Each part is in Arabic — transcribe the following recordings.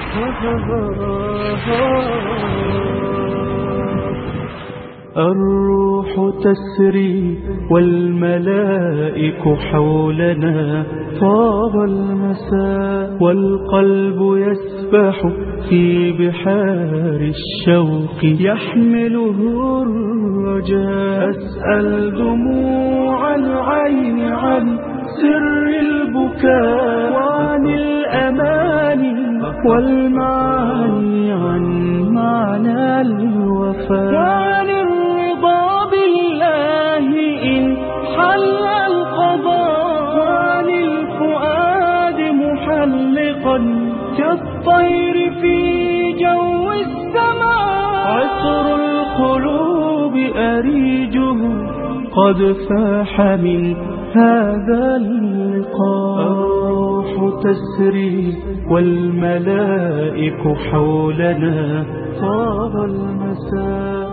الروح تسري والملائك حولنا، طاب المساء والقلب يسبح في بحار الشوق، يحمله الرجاء. أسأل دموع العين عن سر البكاء، وعن الأماني والمعاني، عن معنى الوفاء، وعن الرضا بالله إن حل القضاء، وعن الفؤاد محلقا كالطير في جو السماء. عطر القلوب أريجه قد فاح من هذا اللقاء. الروح تسري والملائك حولنا، طاب المساء.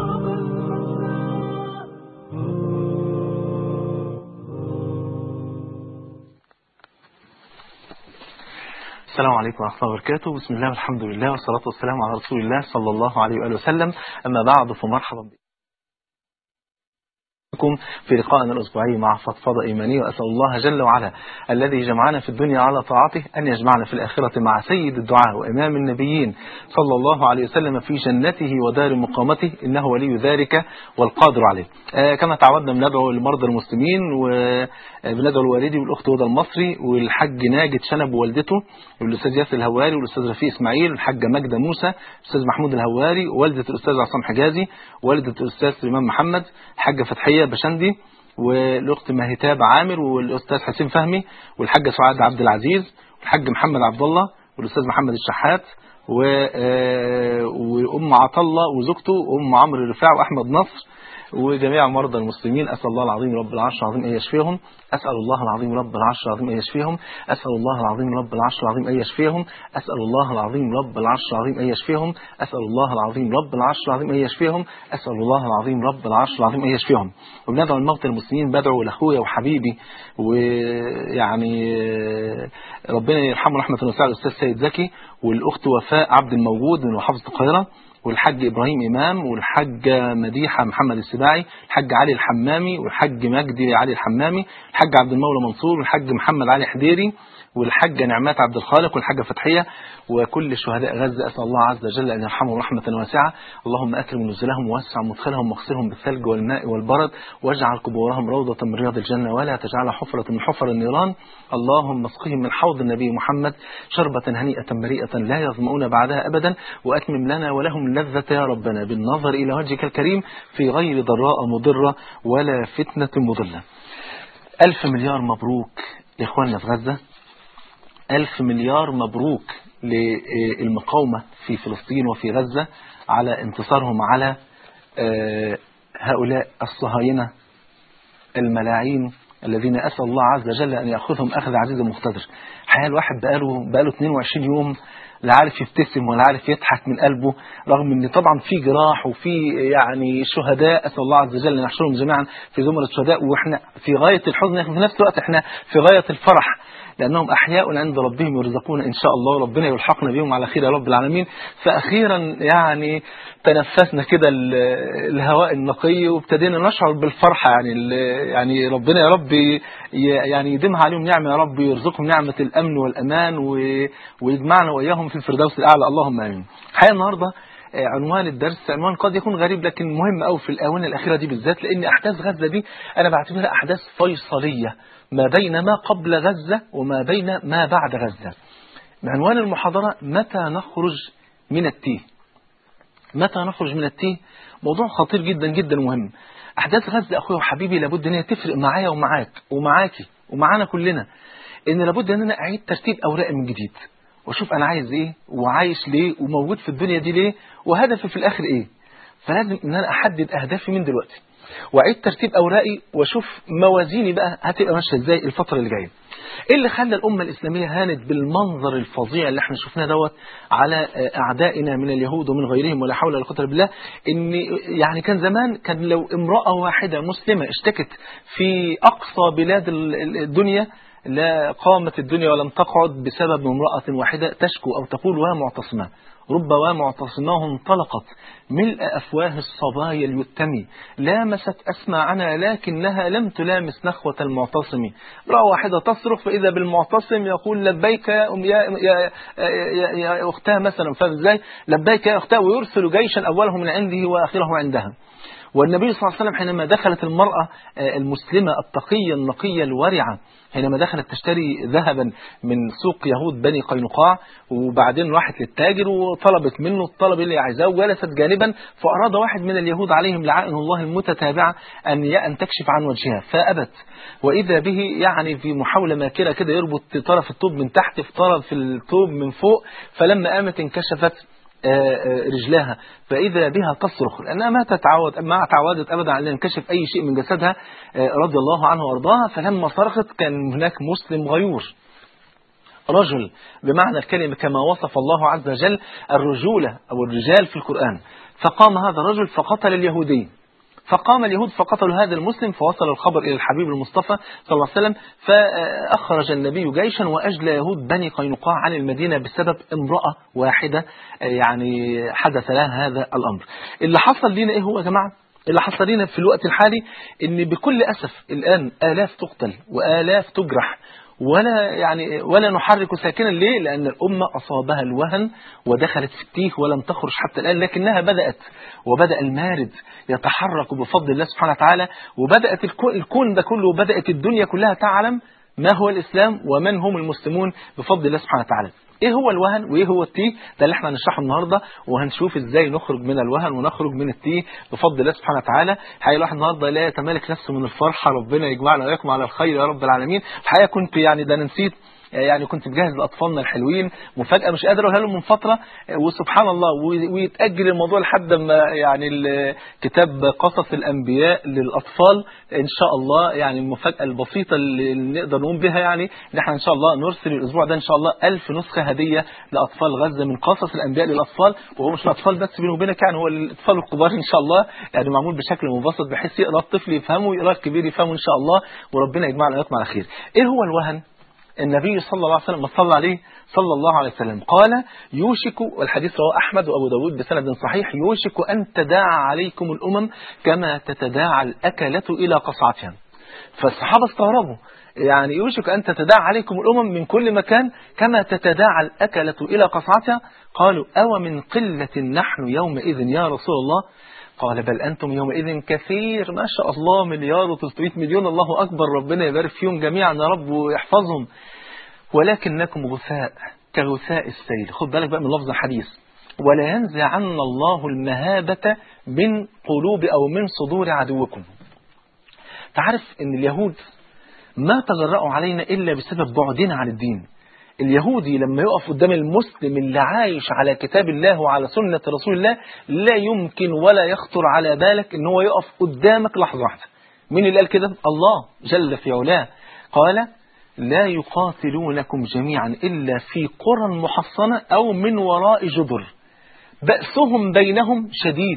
السلام عليكم ورحمة الله وبركاته. بسم الله والحمد لله والصلاة والسلام على رسول الله صلى الله عليه وآله وسلم. أما بعد، فمرحبا بكم في لقائنا الأسبوعي مع فضفضة إيمانية، وأسأل الله جل وعلا الذي جمعنا في الدنيا على طاعته أن يجمعنا في الآخرة مع سيد الدعاء وإمام النبيين صلى الله عليه وسلم في جنته ودار مقامته، إنه ولي ذلك والقادر عليه. كما تعودنا بندعو لمرضى المسلمين، وبندعو الوالدي والأخت هدى المصري والحاج ناجد شنب ووالدته، والأستاذ ياسر الهواري والأستاذ رفيق إسماعيل والحاجة ماجدة موسى، الأستاذ محمود الهواري ووالدة الأستاذ عصام حجازي، والدة الأستاذ سليمان محمد، الحاجة فتحية بشندي، والأخت مهتاب عامر، والأستاذ حسين فهمي، والحاجة سعاد عبد العزيز، والحاج محمد عبد الله، والأستاذ محمد الشحات، وأم عطلة وزوجته، وأم عمرو الرفاع، وأحمد نصر، وجميع مرضى المسلمين. أسأل الله العظيم رب العرش العظيم أن يشفيهم. أسأل الله العظيم رب العرش العظيم أن يشفيهم. أسأل الله العظيم رب العرش العظيم أن يشفيهم. أسأل الله العظيم رب العرش العظيم أن يشفيهم. أسأل الله العظيم رب العرش العظيم أن يشفيهم. أسأل الله العظيم رب العرش العظيم أن يشفيهم. وبندعو الموتى المسلمين، بدعو لأخويا وحبيبي ويعني ربنا يرحمه رحمة واسعة الأستاذ سيد زكي، والأخت وفاء عبد الموجود من محافظة القاهرة، والحاج إبراهيم إمام، والحاجة مديحة محمد السباعي، الحاج علي الحمامي، والحاج مجدي علي الحمامي، الحاج عبد المولى منصور، والحاج محمد علي حديري، والحاجة نعمات عبد الخالق، والحاجة فتحية، وكل شهداء غزة. أسأل الله عز وجل أن يرحمهم رحمة واسعة. اللهم أكرم نزلهم ووسع مدخلهم واغسلهم بالثلج والماء والبرد، واجعل قبورهم روضة من رياض الجنة، ولا تجعلها حفرة من حفر النيران. اللهم اسقهم من حوض النبي محمد شربة هنيئة مريئة لا يظمؤون بعدها أبدا، وأتمم لنا ولهم اللذة يا ربنا بالنظر إلى وجهك الكريم في غير ضراء مضرة ولا فتنة مضلة. 1000 مليار مبروك لإخواننا في غزة. 1000 مليار مبروك للمقاومة في فلسطين وفي غزة على انتصارهم على هؤلاء الصهاينة الملاعين الذين أسأل الله عز وجل أن يأخذهم أخذ عزيز مقتدر. حقيقة الواحد بقاله 22 يوم لا عارف يبتسم ولا عارف يضحك من قلبه، رغم ان طبعا في جراح وفي يعني شهداء. أسأل الله عز وجل أن يحشرهم جميعا في زمرة الشهداء، واحنا في غاية الحزن، لكن في نفس الوقت احنا في غاية الفرح، لأنهم أحياء عند ربهم يرزقون إن شاء الله، ربنا يلحقنا بهم على خير يا رب العالمين. فأخيرا يعني تنفسنا كده الهواء النقي، وابتدينا نشعر بالفرحة، يعني ربنا يا رب يعني يديمها عليهم نعمة يا رب، يرزقهم نعمة الأمن والأمان، ويجمعنا وإياهم في الفردوس الأعلى، اللهم آمين. الحقيقة النهاردة عنوان الدرس عنوان قد يكون غريب، لكن مهم قوي في الآونة الأخيرة دي بالذات، لأن أحداث غزة دي أنا بعتبرها أحداث فيصلية ما بين ما قبل غزة وما بين ما بعد غزة. عنوان المحاضرة: متى نخرج من التيه؟ متى نخرج من التيه؟ موضوع خطير جدا جدا مهم. أحداث غزة أخوي وحبيبي لابد أن هي تفرق معايا ومعاك ومعاكي ومعانا كلنا، إن لابد أن أنا أعيد ترتيب أوراقي من جديد، وأشوف أنا عايز إيه وعايش ليه وموجود في الدنيا دي ليه وهدفي في الآخر إيه. فلازم أن أنا أحدد أهدافي من دلوقتي، وأعيد ترتيب أوراقي، وأشوف موازيني بقى هتبقى ماشية إزاي الفترة اللي جاية. إيه اللي خلى الأمة الإسلامية هانت بالمنظر الفظيع اللي احنا شفناه دوت على أعدائنا من اليهود ومن غيرهم، ولا حول ولا قوة إلا بالله؟ إن يعني كان زمان كان لو امرأة واحدة مسلمة اشتكت في أقصى بلاد الدنيا لا قامت الدنيا ولم تقعد بسبب امرأة واحدة تشكو أو تقول ومعتصمة. رب ومعتصماه انطلقت ملء أفواه الصبايا اليتم، لامست أسماعنا لكنها لم تلامس نخوة المعتصم. امرأة واحدة تصرخ فإذا بالمعتصم يقول لبيك يا أختها مثلا، فازاي لبيك يا أختها، ويرسل جيشا أوله من عنده وآخره عندها. والنبي صلى الله عليه وسلم حينما دخلت المرأة المسلمة التقية النقية الورعة، حينما دخلت تشتري ذهبا من سوق يهود بني قينقاع، وبعدين راحت للتاجر وطلبت منه الطلب اللي عايزاه، وجلست جانبا، فأراد واحد من اليهود عليهم لعائن الله المتتابعة أن تكشف عن وجهها فأبت، وإذا به يعني في محاولة ماكرة كده يربط طرف الثوب من تحت في طرف الثوب من فوق، فلما قامت انكشفت رجلها، فإذا بها تصرخ لأنها ما تعودت أبدا على أن ينكشف أي شيء من جسدها رضي الله عنه وارضاها. فلما صرخت كان هناك مسلم غيور، رجل بمعنى الكلمة كما وصف الله عز وجل الرجولة أو الرجال في القرآن. فقام هذا الرجل فقتل اليهودي، فقام اليهود فقتلوا هذا المسلم، فوصل الخبر إلى الحبيب المصطفى صلى الله عليه وسلم، فأخرج النبي جيشا وأجلى يهود بني قينقاع عن المدينة بسبب امرأة واحدة يعني حدث لها هذا الأمر. اللي حصل لنا إيه هو يا جماعة؟ اللي حصل لنا في الوقت الحالي إن بكل أسف الآن آلاف تقتل وآلاف تجرح ولا نحرك ساكنا. ليه؟ لأن الأمة أصابها الوهن ودخلت في التيه ولم تخرج حتى الآن، لكنها بدأت وبدأ المارد يتحرك بفضل الله سبحانه وتعالى، وبدأت الكون ده كله وبدأت الدنيا كلها تعلم ما هو الإسلام ومن هم المسلمون بفضل الله سبحانه وتعالى. ايه هو الوهن وايه هو التيه؟ ده اللي احنا هنشرحه النهارده، وهنشوف ازاي نخرج من الوهن ونخرج من التيه بفضل الله سبحانه وتعالى. حقيقة الواحد النهارده لا يتمالك نفسه من الفرحه، ربنا يجمعنا واياكم على الخير يا رب العالمين. الحقيقه كنت ده انا نسيت، كنت مجهز لاطفالنا الحلوين مفاجاه مش قادر اقولها لهم من فتره، وسبحان الله ويتاجل الموضوع لحد ما كتاب قصص الانبياء للاطفال ان شاء الله. المفاجاه البسيطه اللي نقدر نقوم بها ان احنا ان شاء الله نرسل الاسبوع ده ان شاء الله 1000 نسخه هديه لاطفال غزه من قصص الانبياء للاطفال، وهو مش الاطفال بس بيني وبينك، هو الاطفال الكبار ان شاء الله، معمول بشكل مبسط بحيث يقرا الطفل يفهمه ويقرا الكبير يفهمه ان شاء الله، وربنا يجمعنا وياكم على خير. ايه هو الوهن؟ النبي صلى الله عليه وسلم صلى عليه صلى الله عليه وسلم قال يوشك، والحديث رواه أحمد وأبو داود بسند صحيح، يوشك أن تداعى عليكم الأمم كما تتداعى الأكلة إلى قصعتها. فالصحابة استغربوا، يوشك أن تتداعى عليكم الأمم من كل مكان كما تتداعى الأكلة إلى قصعتها. قالوا أو من قلة نحن يومئذ يا رسول الله؟ قال بل أنتم يومئذ كثير، ما شاء الله 1,300 مليون، الله أكبر، ربنا يبارك فيهم جميعا يا رب ويحفظهم، ولكنكم غثاء كغثاء السيل. خد بالك بقى من لفظ الحديث، ولا ينزعن الله المهابة من قلوب أو من صدور عدوكم. تعرف أن اليهود ما تجرأوا علينا إلا بسبب بعدنا عن الدين. اليهودي لما يقف قدام المسلم اللي عايش على كتاب الله وعلى سنة رسول الله لا يمكن ولا يخطر على بالك ان هو يقف قدامك لحظة واحدة. مين اللي قال كده؟ الله جل في علاه قال لا يقاتلونكم جميعا إلا في قرى محصنة أو من وراء جدر بأسهم بينهم شديد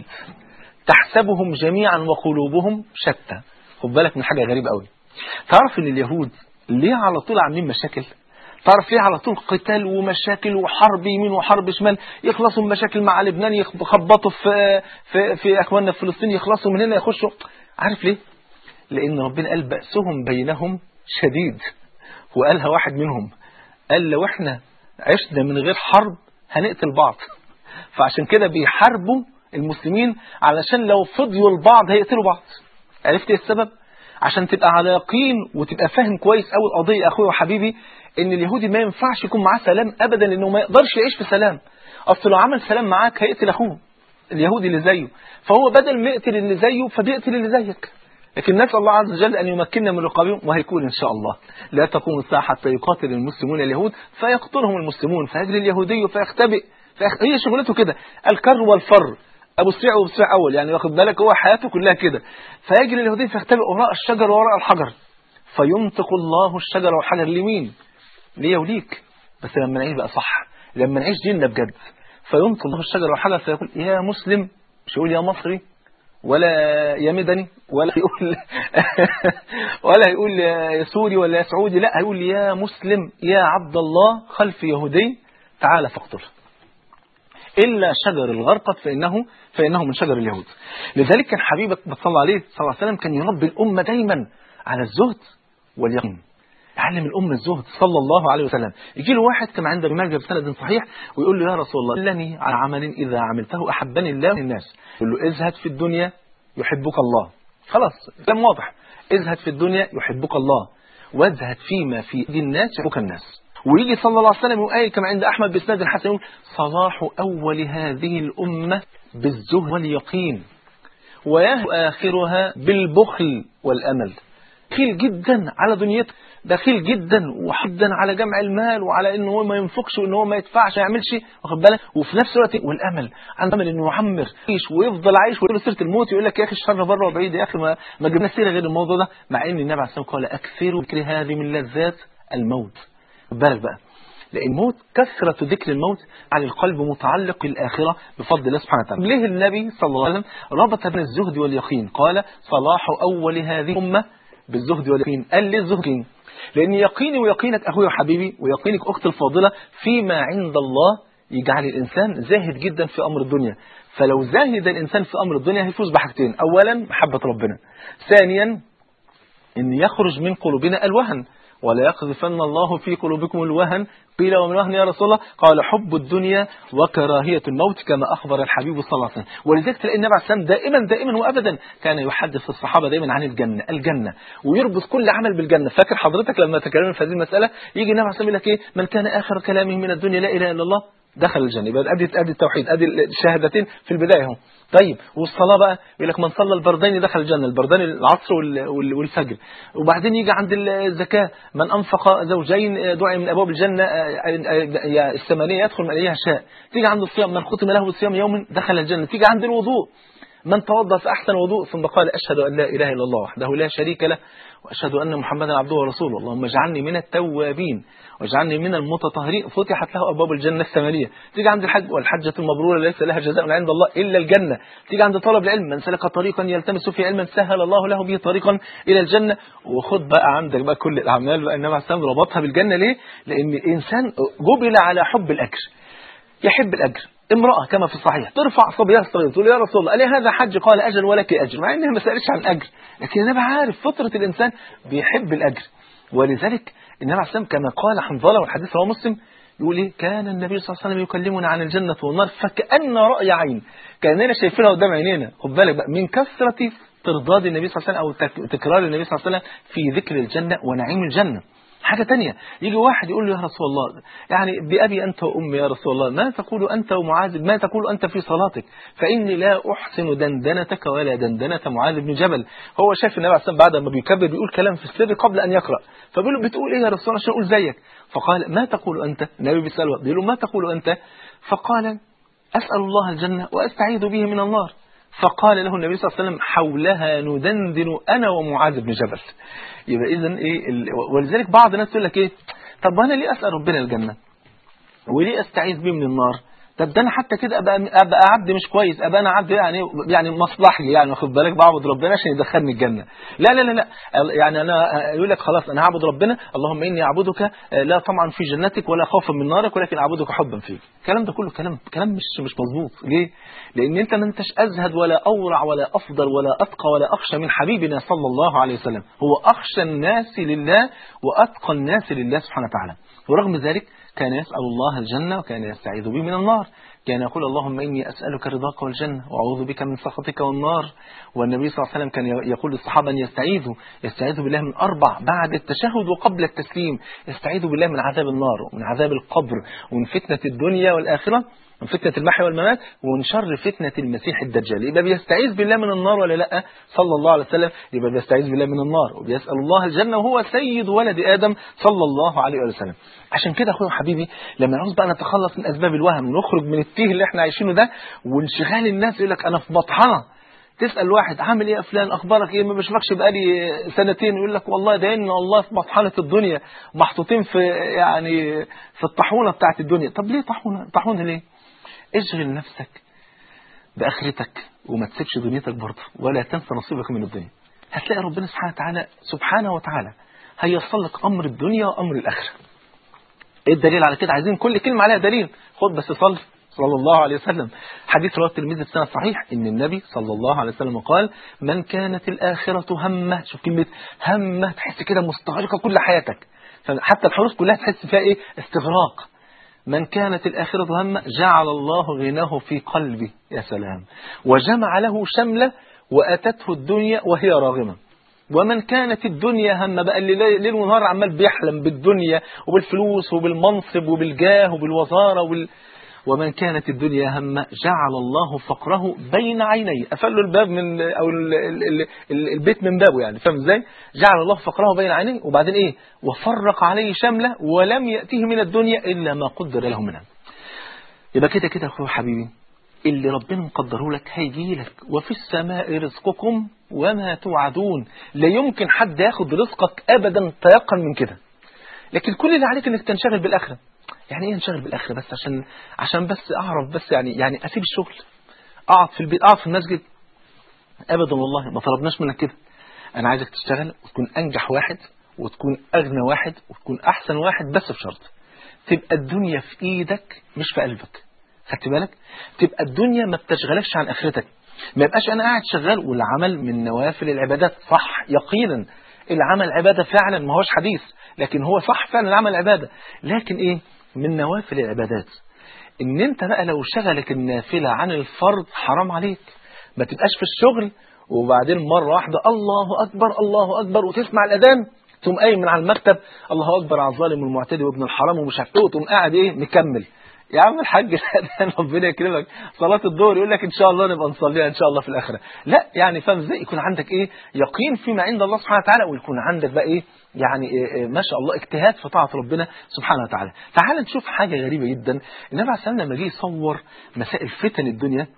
تحسبهم جميعا وقلوبهم شتى. خد بالك من حاجة غريبة قوي. تعرف ان اليهود ليه على طول عاملين مشاكل؟ تعرف ليه على طول قتال ومشاكل وحرب يمين وحرب شمال؟ يخلصوا مشاكل مع لبنان، يخبطوا في اخواننا في فلسطين، يخلصوا من هنا يخشوا. عارف ليه؟ لان ربنا قال بأسهم بينهم شديد، وقالها واحد منهم قال لو احنا عشنا من غير حرب هنقتل بعض، فعشان كده بيحاربوا المسلمين علشان لو فضيوا البعض هيقتلوا بعض. عرفت ايه السبب؟ عشان تبقى على يقين وتبقى فاهم كويس قوي القضيه اخويا وحبيبي، ان اليهودي ما ينفعش يكون معاه سلام ابدا، لانه ما يقدرش يعيش في سلام. اصل لو عمل سلام معاك هيقتل اخوه اليهودي اللي زيه، فهو بدل ما يقتل اللي زيه فبيقتل اللي زيك. لكن نسأل الله عز وجل أن يمكننا من رقابهم، وهيكون إن شاء الله. لا تقوم الساعة حتى يقاتل المسلمون اليهود فيقتلهم المسلمون، فيجري اليهودي فيختبئ هي شغلته كده، الكر والفر، أبو سريع وأبو سريع أول، واخد بالك، هو حياته كلها كده. فيجري اليهودي فيختبئ وراء الشجر وراء الحجر، فينطق الله الشجر والحجر لمين؟ ليه وليك، بس لما نعيش بقى صح، لما نعيش ديننا بجد. فينطق الله الشجر والحجر فيقول يا مسلم، مش يقول يا مصري ولا يا مدني ولا يقول ولا يقول يا سوري ولا يا سعودي، لا هيقول يا مسلم يا عبد الله خلف يهودي تعال فاقتله، إلا شجر الغرقد فإنه من شجر اليهود. لذلك كان حبيبك صلى الله عليه وسلم كان يربي الأمة دايما على الزهد واليقين، يعلم الأمة الزهد صلى الله عليه وسلم. يجي له واحد كما عند ابن ماجه بسند صحيح ويقول له يا رسول الله دلني على عمل إذا عملته أحبني الله والناس. يقول له ازهد في الدنيا يحبك الله. خلاص كلام واضح، ازهد في الدنيا يحبك الله، وازهد فيما في ايدي الناس يحبك الناس. ويجي صلى الله عليه وسلم وآية كما عند أحمد بسند الحسن يقول صلاح أول هذه الأمة بالزهد واليقين ويهو آخرها بالبخل والأمل. بخيل جدا على دنيته، بخيل جدا وحدا على جمع المال وعلى انه هو ما ينفقش وانه هو ما يدفعش ما يعملش، واخد بالك، وفي نفس الوقت والامل، عنده امل انه يعمر يعيش ويفضل عايش ويقول سيره الموت، يقول لك يا اخي الشر بره وبعيد، يا اخي ما جبنا سيره غير الموضوع ده، مع ان النبي عليه الصلاه والسلام قال اكثروا ذكر هذه من لذات الموت. خد بالك بقى، لأن الموت كثرة ذكر الموت على القلب متعلق بالآخرة بفضل الله سبحانه وتعالى. ليه النبي صلى الله عليه وسلم ربط بين الزهد واليقين؟ قال صلاح أول هذه الأمة بالزهد واليقين. قال ليه الزهد؟ لأن يقيني ويقينك أخوي وحبيبي ويقينك أختي الفاضلة فيما عند الله يجعل الإنسان زاهد جدا في أمر الدنيا. فلو زاهد الإنسان في أمر الدنيا هيفوز بحاجتين: أولا محبة ربنا، ثانيا أن يخرج من قلوبنا الوهن، ولا يقذفن الله في قلوبكم الوهن. قيل ومن وهن يا رسول الله؟ قال حب الدنيا وكراهية الموت، كما أخبر الحبيب صلى الله عليه وسلم. ولذلك تلاقي النبي عليه السلام دائما وأبدا كان يحدث الصحابة دائما عن الجنة ويربط كل عمل بالجنة. فاكر حضرتك لما تكلمنا في هذه المسألة يجي النبي عليه السلام يقول لك إيه؟ من كان آخر كلامه من الدنيا لا إله إلا الله دخل الجنة. يبقى أدي التوحيد، أدي الشهادتين في البداية هم. طيب والصلاة بقى يقول لك من صلى البردين دخل الجنة، البردين العصر والفجر. وبعدين يجي عند الزكاة من أنفق زوجين دعي من أبواب الجنة الثمانية يدخل من أيها شاء. تيجي عند الصيام من ختم له بالصيام يوم دخل الجنة. تيجي عند الوضوء من توضأ فأحسن وضوء ثم قال أشهد أن لا إله إلا الله وحده لا شريك له وأشهد أن محمدا عبده ورسوله اللهم اجعلني من التوابين واجعلني من المتطهرين، فتحت له أبواب الجنة الثمانية. تيجي عند الحج والحجة المبرورة ليس لها جزاء عند الله إلا الجنة. تيجي عند طلب العلم من سلك طريقا يلتمس فيه علما سهل الله له به طريقا إلى الجنة. وخد بقى عندك بقى كل الأعمال بقى النبي عليه الصلاة والسلام ربطها بالجنة. ليه؟ لأن الإنسان جبل على حب الأجر، يحب الأجر. امرأة كما في الصحيح ترفع صبيها الصغير تقول يا رسول الله ألي هذا حج؟ قال أجل ولك أجر، مع إنها ما سألتش عن أجر، لكن النبي عارف فطرة الإنسان بيحب الأجر. ولذلك النبي عليه الصلاة والسلام كما قال حنظلة والحديث رواه مسلم يقول إيه؟ كان النبي صلى الله عليه وسلم يكلمنا عن الجنة والنار فكأن رأي عين، كأننا شايفينها قدام عينينا. خد بالك بقى من كثرة ترداد النبي صلى الله عليه وسلم أو تكرار النبي صلى الله عليه وسلم في ذكر الجنة ونعيم الجنة. حاجة تانية يجي واحد يقول له يا رسول الله يعني بأبي أنت وأمي يا رسول الله ما تقول أنت ومعاذ، ما تقول أنت في صلاتك فإني لا أحسن دندنتك ولا دندنة معاذ بن جبل. هو شايف النبي عليه الصلاة والسلام بعد ما بيكبر بيقول كلام في السر قبل أن يقرأ، فبيقول له بتقول إيه يا رسول الله عشان أقول زيك؟ فقال ما تقول أنت؟ النبي بيسأله بيقول له ما تقول أنت؟ فقال أسأل الله الجنة وأستعيذ به من النار. فقال له النبي صلى الله عليه وسلم حولها ندندن أنا ومعاذ بن جبل. يبقى إذن إيه ولذلك بعض الناس يقول لك إيه طب أنا ليه أسأل ربنا الجنة وليه أستعيذ به من النار؟ طب ده أنا حتى كده أبقى عبد مش كويس، أبقى أنا عبد يعني مصلحي يعني واخد بالك بعبد ربنا عشان يدخلني الجنة. لا لا لا لا يعني أنا يقول لك خلاص أنا هعبد ربنا اللهم إني أعبدك لا طمعا في جنتك ولا خوفا من نارك ولكن أعبدك حبا فيك. الكلام ده كله كلام مش مظبوط. ليه؟ لأن أنت ما أنتش أزهد ولا أورع ولا أفضل ولا أتقى ولا أخشى من حبيبنا صلى الله عليه وسلم. هو أخشى الناس لله وأتقى الناس لله سبحانه وتعالى. ورغم ذلك كان يسأل الله الجنة وكان يستعيذ به من النار. كان يقول اللهم إني أسألك رضاك والجنة وأعوذ بك من سخطك والنار. والنبي صلى الله عليه وسلم كان يقول للصحابة أن يستعيذوا بالله من 4 بعد التشهد وقبل التسليم. يستعيذوا بالله من عذاب النار ومن عذاب القبر ومن فتنة الدنيا والآخرة من فتنة المحيا والممات ومن شر فتنة المسيح الدجال. يبقى بيستعيذ بالله من النار ولا لا؟ صلى الله عليه وسلم يبقى بيستعيذ بالله من النار وبيسأل الله الجنة وهو سيد ولد آدم صلى الله عليه وسلم. عشان كده أخوي وحبيبي لما نعوز بقى نتخلص من أسباب الوهم ونخرج من التيه اللي احنا عايشينه ده وانشغال الناس يقول لك أنا في مطحنة. تسأل واحد عامل ايه يا فلان اخبارك ايه ما بشوفكش بقالي 2 سنين يقول لك والله ده ان الله في مطحنة الدنيا محطوطين في يعني في الطاحونة بتاعت الدنيا. طب ليه طاحونة ليه؟ اشغل نفسك بآخرتك وما تسيبش دنيتك برضه، ولا تنسى نصيبك من الدنيا. هتلاقي ربنا سبحانه وتعالى هيصل لك أمر الدنيا وأمر الآخرة. إيه الدليل على كده؟ عايزين كل كلمة عليها دليل. خد بس صلى الله عليه وسلم. حديث رواه الترمذي بسند صحيح إن النبي صلى الله عليه وسلم قال: من كانت الآخرة همه. شوف كلمة همه، تحس كده مستغرقة كل حياتك، حتى الحروف كلها تحس فيها إيه؟ استغراق. من كانت الآخرة همه جعل الله غناه في قلبه. يا سلام. وجمع له شمله وأتته الدنيا وهي راغمة. ومن كانت الدنيا هم بقى اللي ليل ونهار عمال بيحلم بالدنيا وبالفلوس وبالمنصب وبالجاه وبالوزارة ومن كانت الدنيا هم جعل الله فقره بين عينيه. قفل له الباب من أو البيت من بابه، يعني فاهم ازاي؟ جعل الله فقره بين عينيه. وبعدين ايه؟ وفرق عليه شمله ولم يأتيه من الدنيا إلا ما قدر له منها. يبقى كده كده اخويا حبيبي، اللي ربنا مقدره لك هيجي لك. وفي السماء رزقكم وما توعدون. لا يمكن حد ياخد رزقك ابدا تيقن من كده. لكن كل اللي عليك انك تنشغل بالاخره. يعني ايه انشغل بالاخره؟ بس عشان بس اعرف، بس يعني اسيب الشغل، اقعد في البيت، اقعد في المسجد؟ ابدا والله، ما طلبناش منك كده. انا عايزك تشتغل وتكون انجح واحد وتكون اغنى واحد وتكون احسن واحد، بس بشرط تبقى الدنيا في ايدك مش في قلبك. خدت بالك؟ تبقى الدنيا ما بتشغلكش عن اخرتك. ما يبقاش انا قاعد شغال والعمل من نوافل العبادات. صح يقينا العمل عبادة فعلا، ما هوش حديث، لكن هو صح فعلا العمل عبادة. لكن ايه؟ من نوافل العبادات. ان انت بقى لو شغلك النافلة عن الفرض حرام عليك. ما تبقاش في الشغل وبعدين مرة واحدة الله اكبر الله اكبر وتسمع الاذان تقوم قايم من على المكتب الله اكبر على الظالم والمعتدي وابن الحرام ومش عارف ايه، وتقوم قاعد ايه مكمل. يا عم الحاج الأذان ربنا يكرمك، صلاة الظهر يقول لك إن شاء الله نبقى نصليها إن شاء الله في الآخرة. لا يعني فاهم إزاي؟ يكون عندك إيه؟ يقين فيما عند الله سبحانه وتعالى، ويكون عندك بقى إيه؟ يعني ما شاء الله اجتهاد في طاعة ربنا سبحانه وتعالى. تعال نشوف حاجة غريبة جدا. النبي عليه الصلاة والسلام لما جه يصور مسائل فتن الدنيا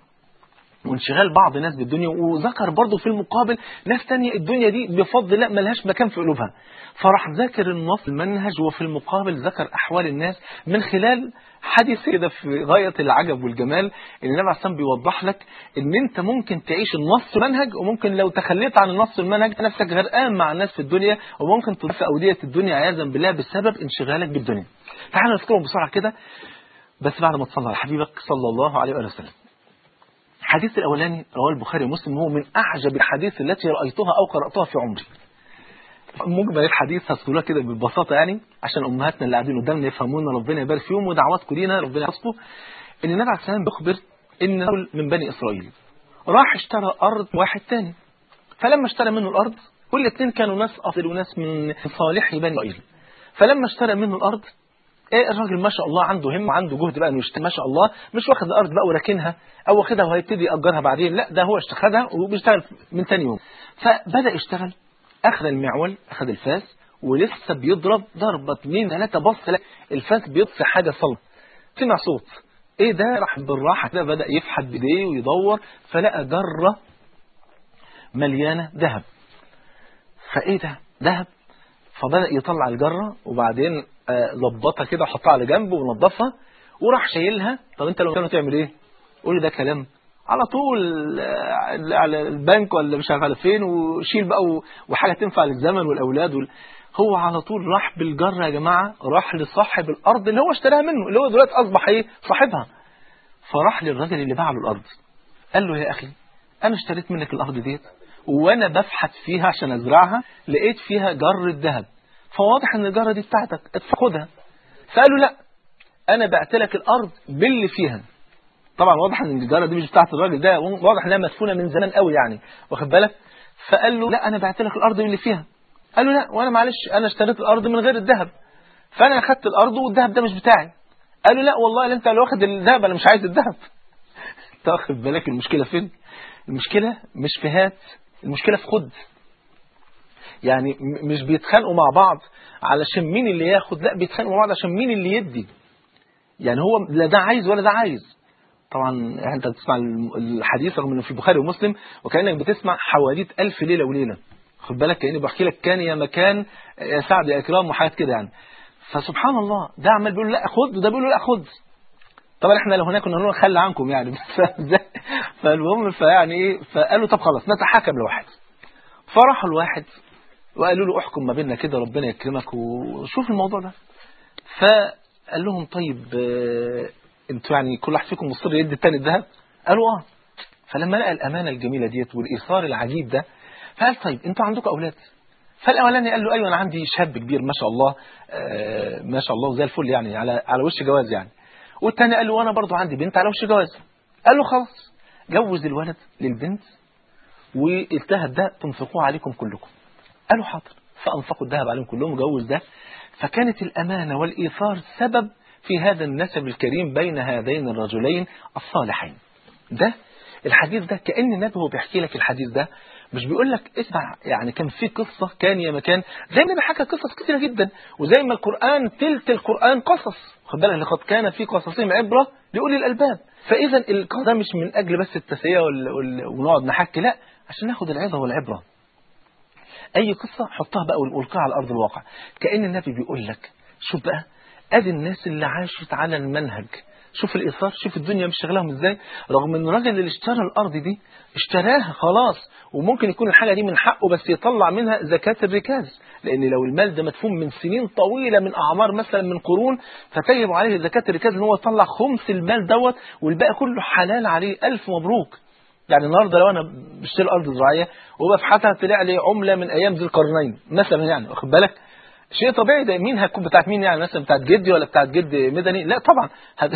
وانشغال بعض الناس بالدنيا، وذكر برضه في المقابل ناس تانية الدنيا دي بفضل الله ملهاش مكان في قلوبها، فراح ذكر النص المنهج، وفي المقابل ذكر أحوال الناس من خلال حديث كده في غاية العجب والجمال. ان النبي عليه الصلاة والسلام بيوضح لك ان انت ممكن تعيش النص المنهج، وممكن لو تخليت عن النص المنهج نفسك غرقان مع الناس في الدنيا، وممكن تضيف أودية الدنيا عياذا بالله بسبب انشغالك بالدنيا. تعالوا نذكرهم بسرعة كده بس بعد ما تصلي على حبيبك صلى الله عليه وسلم. الحديث الأولاني رواه البخاري ومسلم، هو من أعجب الحديث التي رأيتها أو قرأتها في عمري. مجمل الحديث هذكرها كده ببساطة يعني عشان أمهاتنا اللي قاعدين قدامنا يفهمونا، ربنا يبارك فيهم، ودعواتكم لينا ربنا يحفظكم. إن النبي عليه السلام بيخبر إن رجل من بني إسرائيل راح اشترى أرض واحد تاني، فلما اشترى منه الأرض، كل اثنين كانوا ناس أصل وناس من صالحي بني إسرائيل، فلما اشترى منه الأرض ايه الراجل ما شاء الله عنده همه وعنده جهد بقى انه يشتري، ما شاء الله مش واخد الارض بقى وراكنها او واخدها وهيبتدي ياجرها بعدين، لا ده هو اشتخدها وبيشتغل من ثاني يوم. فبدا يشتغل، اخذ المعول، اخذ الفاس، ولسه بيضرب ضربه 2 3 بص الفاس بيطفي حاجه صلب، سمع صوت ايه ده، راح بالراحه كده بدا يفحت بايديه ويدور، فلقى جره مليانه ذهب. فايه ده؟ ذهب. فبدأ يطلع الجرة وبعدين ظبطها كده وحطها على جنب ونظفها وراح شايلها. طب انت لو كانوا تعمل ايه؟ قول لي ده كلام على طول على البنك ولا مش عارف على فين وشيل بقى وحاجة تنفع للزمن والأولاد هو على طول راح بالجرة يا جماعة، راح لصاحب الأرض اللي هو اشتراها منه، اللي هو دلوقتي أصبح ايه صاحبها. فراح للراجل اللي باع له الأرض قال له يا أخي أنا اشتريت منك الأرض ديت وانا ببحث فيها عشان ازرعها، لقيت فيها جرة ذهب، فواضح ان الجرة دي بتاعتك خدها. فقالوا لا انا بعت لك الارض باللي فيها. طبعا واضح ان الجرة دي مش بتاعت الراجل ده، واضح انها مدفونة من زمان قوي يعني، واخد بالك. فقال له لا انا بعت لك الارض باللي فيها. قال له لا وانا معلش انا اشتريت الارض من غير الذهب، فانا اخدت الارض والذهب ده مش بتاعي. قال له لا والله انت اللي واخد الذهب، انا مش عايز الذهب. تاخد بالك المشكلة فين؟ المشكلة مش في هات، المشكلة في خد. يعني مش بيتخانقوا مع بعض علشان مين اللي ياخد، لا بيتخانقوا مع بعض عشان مين اللي يدي. يعني هو لا ده عايز ولا ده عايز. طبعا انت بتسمع الحديث رغم انه في البخاري ومسلم وكأنك بتسمع حواديت 1000 ليلة وليلة، خد بالك، كأني بحكي لك كان يا مكان يا سعد يا اكرام وحاجات كده يعني. فسبحان الله ده عمال بيقول لا خد وده بيقول لا خد. طبعا احنا لو هناك كنا نقول خلي عنكم يعني، فالمهم فيعني ايه، فقالوا طب خلاص نتحاكم لواحد. فراحوا الواحد وقالوا له احكم ما بيننا كده ربنا يكرمك وشوف الموضوع ده. فقال لهم طيب انتوا يعني كل واحد فيكم مصر يدي الثاني الذهب؟ قالوا اه. فلما لقى الامانه الجميله ديت والايثار العجيب ده، فقال طيب انتوا عندكم اولاد؟ فالاولاني قال له ايوه انا عندي شاب كبير ما شاء الله، ما شاء الله زي الفل يعني على وش جواز يعني. والثاني قال له وانا برضو عندي بنت على وش جواز. قال له خلاص جوز الولد للبنت والذهب ده تنفقوه عليكم كلكم. قالوا حاضر. فانفقوا الذهب عليهم كلهم وجوز ده. فكانت الامانه والايثار سبب في هذا النسب الكريم بين هذين الرجلين الصالحين. ده الحديث ده كأن النبي هو بيحكي لك الحديث ده، مش بيقول لك اسمع يعني كان في قصة كان يا مكان، زي ما بيحكي قصص كثيرة جدا، وزي ما القرآن تلت القرآن قصص، خد بالك لقد كان في قصصهم عبرة لأولي الألباب. فإذا القصة ده مش من أجل بس التسلية ونقعد نحكي، لا، عشان ناخد العظة والعبرة. أي قصة حطها بقى والقاها على أرض الواقع. كأن النبي بيقول لك شوف بقى ادي الناس اللي عاشت على المنهج، شوف الإيثار، شوف الدنيا مش شغلهم ازاي، رغم ان الراجل اللي اشترى الأرض دي اشتراها خلاص، وممكن يكون الحاجة دي من حقه بس يطلع منها زكاة الركاز، لأن لو المال ده مدفون من سنين طويلة من أعمار مثلا من قرون، فتجب عليه زكاة الركاز ان هو يطلع خمس المال دوت، والباقي كله حلال عليه. ألف مبروك. يعني النهارده لو انا بشتري ارض زراعيه وبفحتها طلع لي عمله من ايام ذي القرنين مثلا، يعني واخد بالك، شيء طبيعي. ده مين هتكون بتاعت مين يعني؟ مثلا بتاعت جدي ولا بتاعت جد مدني؟ لا طبعا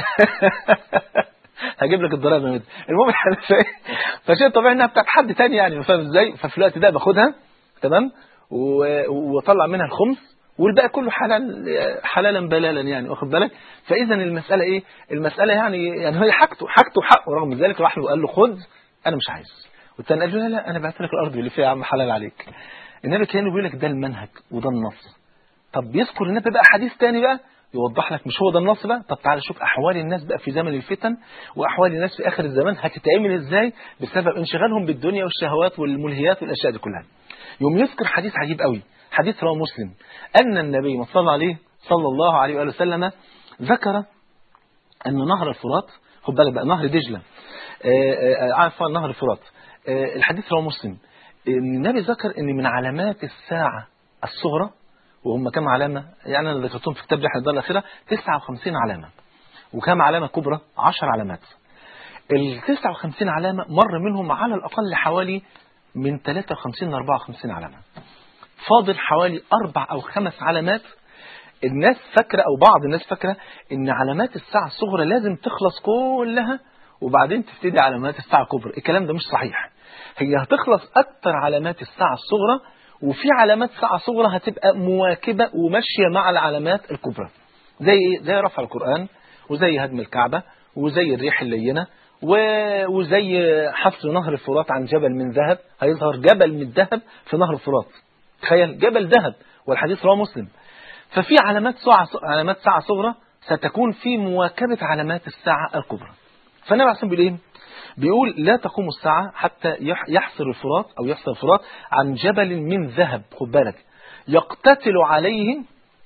هجيب لك الضرائب يا مدني. المهم فشيء طبيعي انها بتاعت حد تاني يعني، فاهم ازاي؟ ففي الوقت ده باخدها تمام واطلع منها الخمس، والباقي كله حلالا بلالا يعني، واخد بالك. فاذا المساله ايه؟ المساله يعني هي حاجته حقه، رغم ذلك راح له قال له خد، انا مش عايز. والتاني قال له لا انا بعت لك الارض اللي فيها يا عم حلال عليك. النبي كان بيقول لك ده المنهج وده النص. طب يذكر النبي بقى حديث تاني بقى يوضح لك مش هو ده النص بقى. طب تعالى شوف احوال الناس بقى في زمن الفتن، واحوال الناس في اخر الزمان هتتعمل ازاي بسبب انشغالهم بالدنيا والشهوات والملهيات والاشياء دي كلها. يوم يذكر حديث عجيب قوي، حديث رواه مسلم، ان النبي صلى الله عليه وآله وسلم ذكر ان نهر الفرات، خد بالك بقى نهر دجله، عفوا نهر الفرات، الحديث رواه مسلم، النبي ذكر ان من علامات الساعه الصغرى، وهم كم علامه يعني انا ذكرتهم في كتاب رحله الدار الاخره 59 علامه، وكم علامه كبرى 10 علامات. ال 59 علامه مر منهم على الاقل حوالي من 53 ل 54 علامه، فاضل حوالي 4 أو 5 علامات. الناس فاكره او بعض الناس فاكره ان علامات الساعه الصغرى لازم تخلص كلها وبعدين تبتدي علامات الساعه الكبرى. الكلام ده مش صحيح، هي هتخلص اكتر علامات الساعه الصغرى، وفي علامات ساعه صغرى هتبقى مواكبه وماشيه مع العلامات الكبرى. زي ايه؟ زي رفع القرآن، وزي هدم الكعبه، وزي الريح اللينه، وزي حفر نهر الفرات عن جبل من ذهب، هيظهر جبل من ذهب في نهر الفرات، تخيل جبل ذهب، والحديث رواه مسلم. ففي علامات ساعة صغرى ستكون في مواكبة علامات الساعة الكبرى. فالنبي عليه الصلاة والسلام بيقول لا تقوم الساعة حتى يحصر الفرات عن جبل من ذهب، خد بالك، يقتتل عليه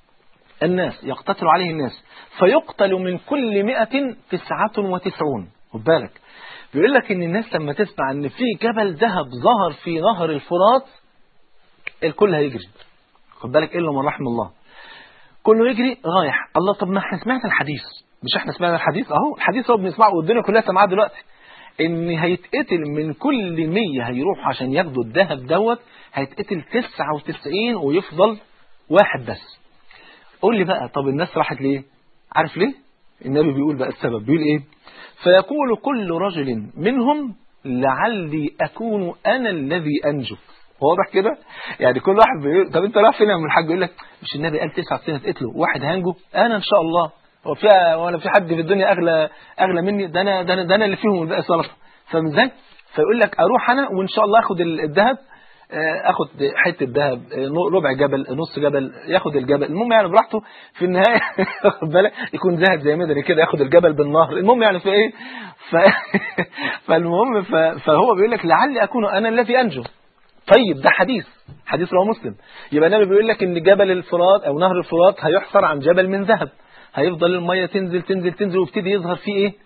الناس فيقتل من كل 199. خد بالك، بيقول لك ان الناس لما تسمع ان في جبل ذهب ظهر في نهر الفرات الكل هيجري، خد بالك، الا من رحم الله، كله يجري رايح. الله، طب ما احنا سمعنا الحديث، مش احنا سمعنا الحديث اهو، الحديث هو بنسمعه والدنيا كلها سامعاه دلوقتي، ان هيتقتل من كل 100 هيروحوا عشان ياخدوا الذهب دوت، هيتقتل 99 ويفضل واحد بس. قول لي بقى طب الناس راحت ليه؟ عارف ليه؟ النبي بيقول بقى السبب، بيقول ايه؟ فيقول كل رجل منهم لعلي اكون انا الذي انجو. واضح كده؟ يعني كل واحد بيقول طب انت رايح فين يا ام الحاج؟ يقول لك مش النبي قال 99 هتقتلوا واحد هينجو؟ انا ان شاء الله، هو ولا في حد في الدنيا اغلى مني؟ ده انا اللي فيهم الباقي سلطه. فاهم ازاي؟ فيقول لك اروح انا وان شاء الله اخد الذهب، اخد حته ذهب، ربع جبل، نص جبل، ياخد الجبل، المهم يعني براحته في النهايه واخد بالك، يكون ذهب زي مدني كده، ياخد الجبل بالنهر، المهم يعني في ايه فالمهم فهو بيقول لك لعلي اكون انا الذي انجو. طيب ده حديث رواه مسلم، يبقى النبي بيقول لك ان جبل الفرات او نهر الفرات هيحصر عن جبل من ذهب، هيفضل الميه تنزل ويبتدي يظهر فيه ايه؟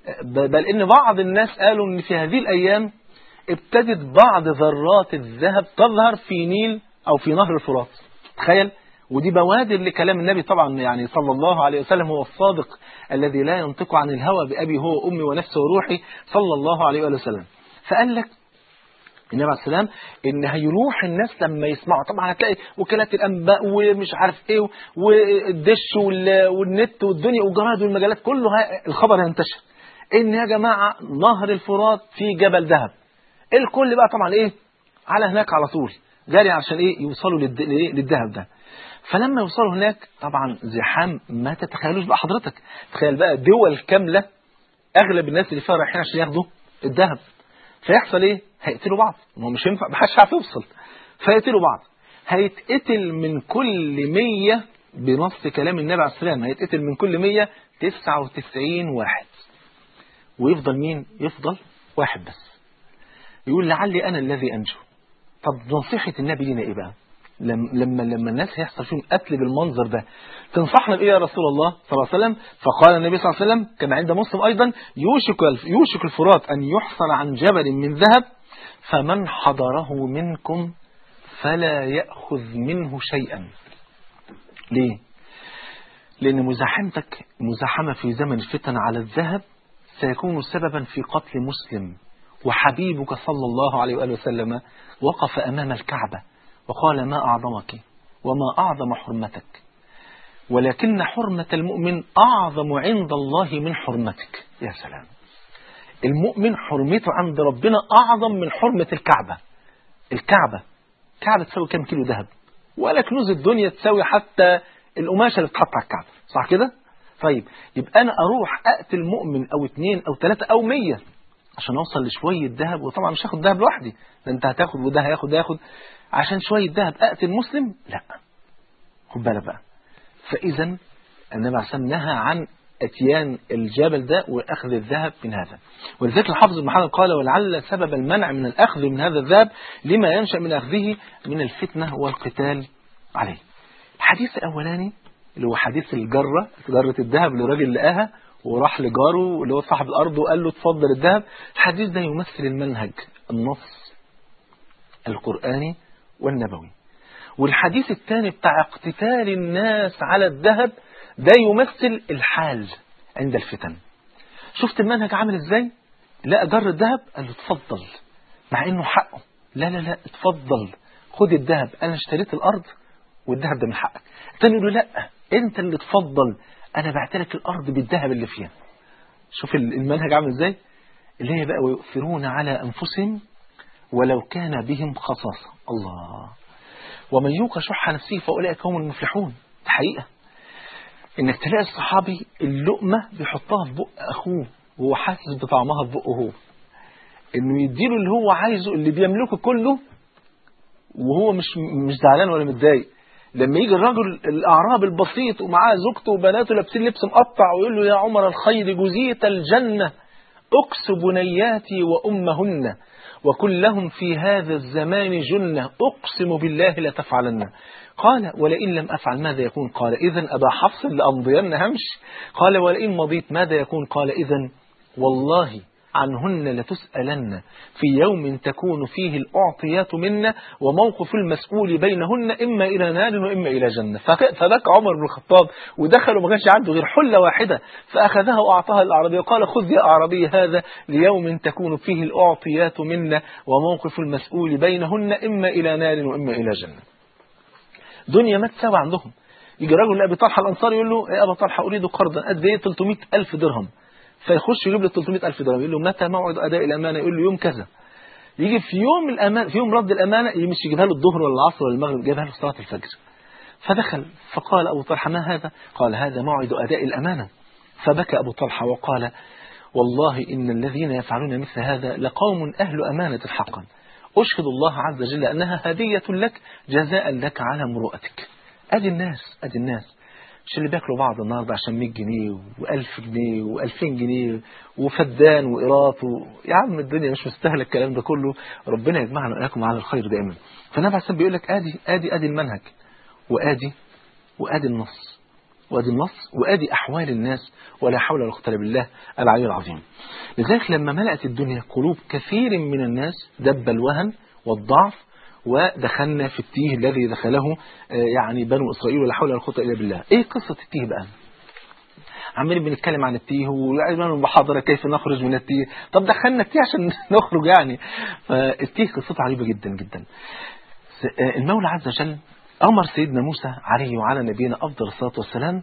بل إن بعض الناس قالوا إن في هذه الأيام ابتدت بعض ذرات الذهب تظهر في نيل أو في نهر الفرات. تخيل. ودي بوادر لكلام النبي طبعا، يعني صلى الله عليه وسلم هو الصادق الذي لا ينطق عن الهوى، بأبي هو وأمي ونفسي وروحي صلى الله عليه وسلم. فقال لك النبي عليه السلام إن هيروح الناس لما يسمعوا، طبعا هتلاقي وكالات الأنباء ومش عارف إيه والدش والنت والدنيا والجرائد والمجلات كله الخبر هينتشر إن يا جماعة نهر الفرات فيه جبل ذهب. الكل بقى طبعا إيه على هناك على طول جاري عشان إيه يوصلوا للذهب ده. فلما يوصلوا هناك طبعا زحام ما تتخيلوش بقى حضرتك. تخيل بقى دول كاملة أغلب الناس اللي فيها رايحين عشان ياخدوا الذهب. فيحصل إيه؟ هيقتلوا بعض، ما هو مش ينفع، محدش عارف يوصل، فيقتلوا بعض. هيتقتل من كل 100 بنص كلام النبي عليه السلام، هيتقتل من كل 100 99 واحد، ويفضل مين؟ يفضل واحد بس. يقول لعلي أنا الذي أنجو. طب نصيحة النبي لنا إيه بقى؟ لما الناس هيحصل فيهم قتل بالمنظر ده تنصحنا بإيه يا رسول الله صلى الله عليه وسلم؟ فقال النبي صلى الله عليه وسلم كما عند مسلم أيضا: يوشك الفرات أن يحصل عن جبل من ذهب، فمن حضره منكم فلا يأخذ منه شيئا. ليه؟ لأن مزاحمة في زمن الفتن على الذهب سيكون سببا في قتل مسلم. وحبيبك صلى الله عليه وآله وسلم وقف أمام الكعبة وقال: ما أعظمك وما أعظم حرمتك، ولكن حرمة المؤمن أعظم عند الله من حرمتك. يا سلام. المؤمن حرمته عند ربنا أعظم من حرمة الكعبة. الكعبة تساوي كم كيلو ذهب؟ ولا كنوز الدنيا تساوي حتى القماشة اللي بتحط على الكعبة، صح كده؟ طيب يبقى أنا أروح أقتل مؤمن أو 2 أو 3 أو 100 عشان أوصل لشوية ذهب؟ وطبعا مش هاخد ذهب لوحدي، ده أنت هتاخد وده هياخد عشان شوية ذهب أقتل مسلم؟ لا، خد بالك بقى. فإذا النبي عليه الصلاة والسلام نهى عن اتيان الجبل ده واخذ الذهب من هذا. ولذلك الحافظ ابن حجر قال: ولعل سبب المنع من الاخذ من هذا الذهب لما ينشأ من اخذه من الفتنة والقتال عليه. الحديث الاولاني اللي هو حديث جرة الذهب لراجل لقاها وراح لجاره اللي هو صاحب الارض وقال له اتفضل الذهب. الحديث ده يمثل المنهج، النص القرآني والنبوي. والحديث الثاني بتاع اقتتال الناس على الذهب ده يمثل الحال عند الفتن. شفت المنهج عامل ازاي؟ لا جر الذهب قال له اتفضل، مع انه حقه. لا اتفضل خد الذهب، انا اشتريت الارض والذهب ده من حقك. الثاني يقول له لا انت اللي اتفضل، انا بعت لك الارض بالذهب اللي فيها. شوف المنهج عامل ازاي؟ اللي هي بقى: ويؤثرون على انفسهم ولو كان بهم خصاصة. الله. ومن يوق شح نفسه فاولئك هم المفلحون. حقيقة انك تلاقي الصحابي اللقمة بيحطها في بق اخوه وهو حاسس بطعمها في بقه هو، انه يديله اللي هو عايزه اللي بيملكه كله وهو مش زعلان ولا متضايق. لما يجي الرجل الاعرابي البسيط ومعاه زوجته وبناته لابسين لبس مقطع ويقول له: يا عمر الخير جزيت الجنة، اكس بنياتي وامهن وكلهم في هذا الزمان جنة، اقسم بالله لتفعلن. قال: ولئن لم أفعل ماذا يكون؟ قال: إذن أبا حفص لأمضين همش. قال: ولئن مضيت ماذا يكون؟ قال: إذن والله عنهن لتسألن في يوم تكون فيه الأعطيات منا وموقف المسؤول بينهن إما إلى نار وإما إلى جنة. فبكى عمر بن الخطاب ودخل وما كانش عنده غير حلة واحدة فأخذها وأعطاها الأعرابي وقال: خذ يا أعرابي هذا ليوم تكون فيه الأعطيات منا وموقف المسؤول بينهن إما إلى نار وإما إلى جنة. دنيا ما تساوي عندهم. يجي رجل لأبي طلحة الأنصاري يقول له: يا أبا طلحة أريد قرضا قد ايه؟ 300,000 درهم. فيخش يجيب له 300,000 درهم. يقول له: متى موعد أداء الأمانة؟ يقول له: يوم كذا. يجي في يوم الأمانة، في يوم رد الأمانة، مش يجيبها له الظهر ولا العصر ولا المغرب، يجيبها له صلاة الفجر. فدخل فقال أبو طلحة: ما هذا؟ قال: هذا موعد أداء الأمانة. فبكى أبو طلحة وقال: والله إن الذين يفعلون مثل هذا لقوم أهل أمانة حقا، أشهد الله عز وجل أنها هدية لك جزاء لك على مروءتك. أدي الناس مش اللي بياكلوا بعض النهارده عشان 100 جنيه و1000 جنيه و2000 جنيه وفدان وقراط يا عم الدنيا مش مستاهله الكلام ده كله. ربنا يجمعنا وإياكم على الخير دائما. فالنبي عليه الصلاة بيقول لك ادي المنهج وادي النص. وادي النص وادي أحوال الناس، ولا حول ولا قوة إلا بالله العلي العظيم. لذلك لما ملأت الدنيا قلوب كثير من الناس دب الوهن والضعف، ودخلنا في التيه الذي دخله يعني بنو إسرائيل، ولا حول ولا قوة إلا بالله. إيه قصة التيه بقى؟ عمالين بنتكلم عن التيه وعملنا محاضرة كيف نخرج من التيه. طب دخلنا التيه عشان نخرج يعني. فالتيه قصته عجيبة جدا جدا. المولى عز وجل أمر سيدنا موسى عليه وعلى نبينا أفضل الصلاة والسلام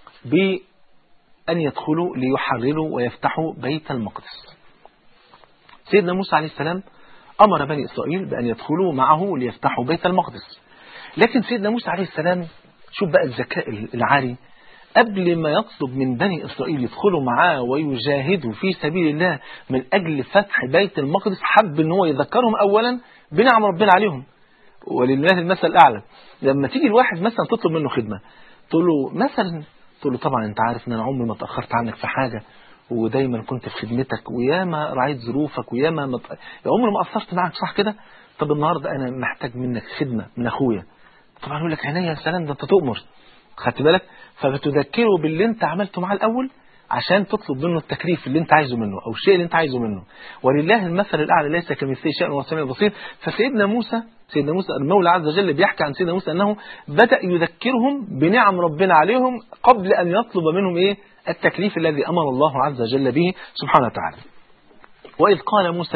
بأن يدخلوا ليحرروا ويفتحوا بيت المقدس. سيدنا موسى عليه السلام أمر بني إسرائيل بأن يدخلوا معه ليفتحوا بيت المقدس. لكن سيدنا موسى عليه السلام، شوف بقى الذكاء العالي، قبل ما يطلب من بني إسرائيل يدخلوا معاه ويجاهدوا في سبيل الله من أجل فتح بيت المقدس، حب أن هو يذكرهم أولا بنعم ربنا عليهم. ولله المثل الأعلى. لما تيجي الواحد مثلا تطلب منه خدمة، تقول له طبعا أنت عارف أن أنا عمري ما تأخرت عنك في حاجة، ودايما كنت في خدمتك، وياما رعيت ظروفك، وياما عمري ما قصرت معك، صح كده؟ طب النهاردة أنا محتاج منك خدمة من أخويا. طبعا يقول لك عينيا يا سلام، ده أنت تؤمر. خدت بالك؟ فبتذكره باللي أنت عملته معاه الأول عشان تطلب منه التكليف اللي أنت عايزه منه، أو الشيء اللي أنت عايزه منه. ولله المثل الأعلى، ليس كمثله شيء وهو السميع البصير. فسيدنا موسى المولى عز وجل بيحكي عن سيدنا موسى أنه بدأ يذكرهم بنعم ربنا عليهم قبل أن يطلب منهم إيه؟ التكليف الذي أمر الله عز وجل به سبحانه وتعالى. وإذ قال موسى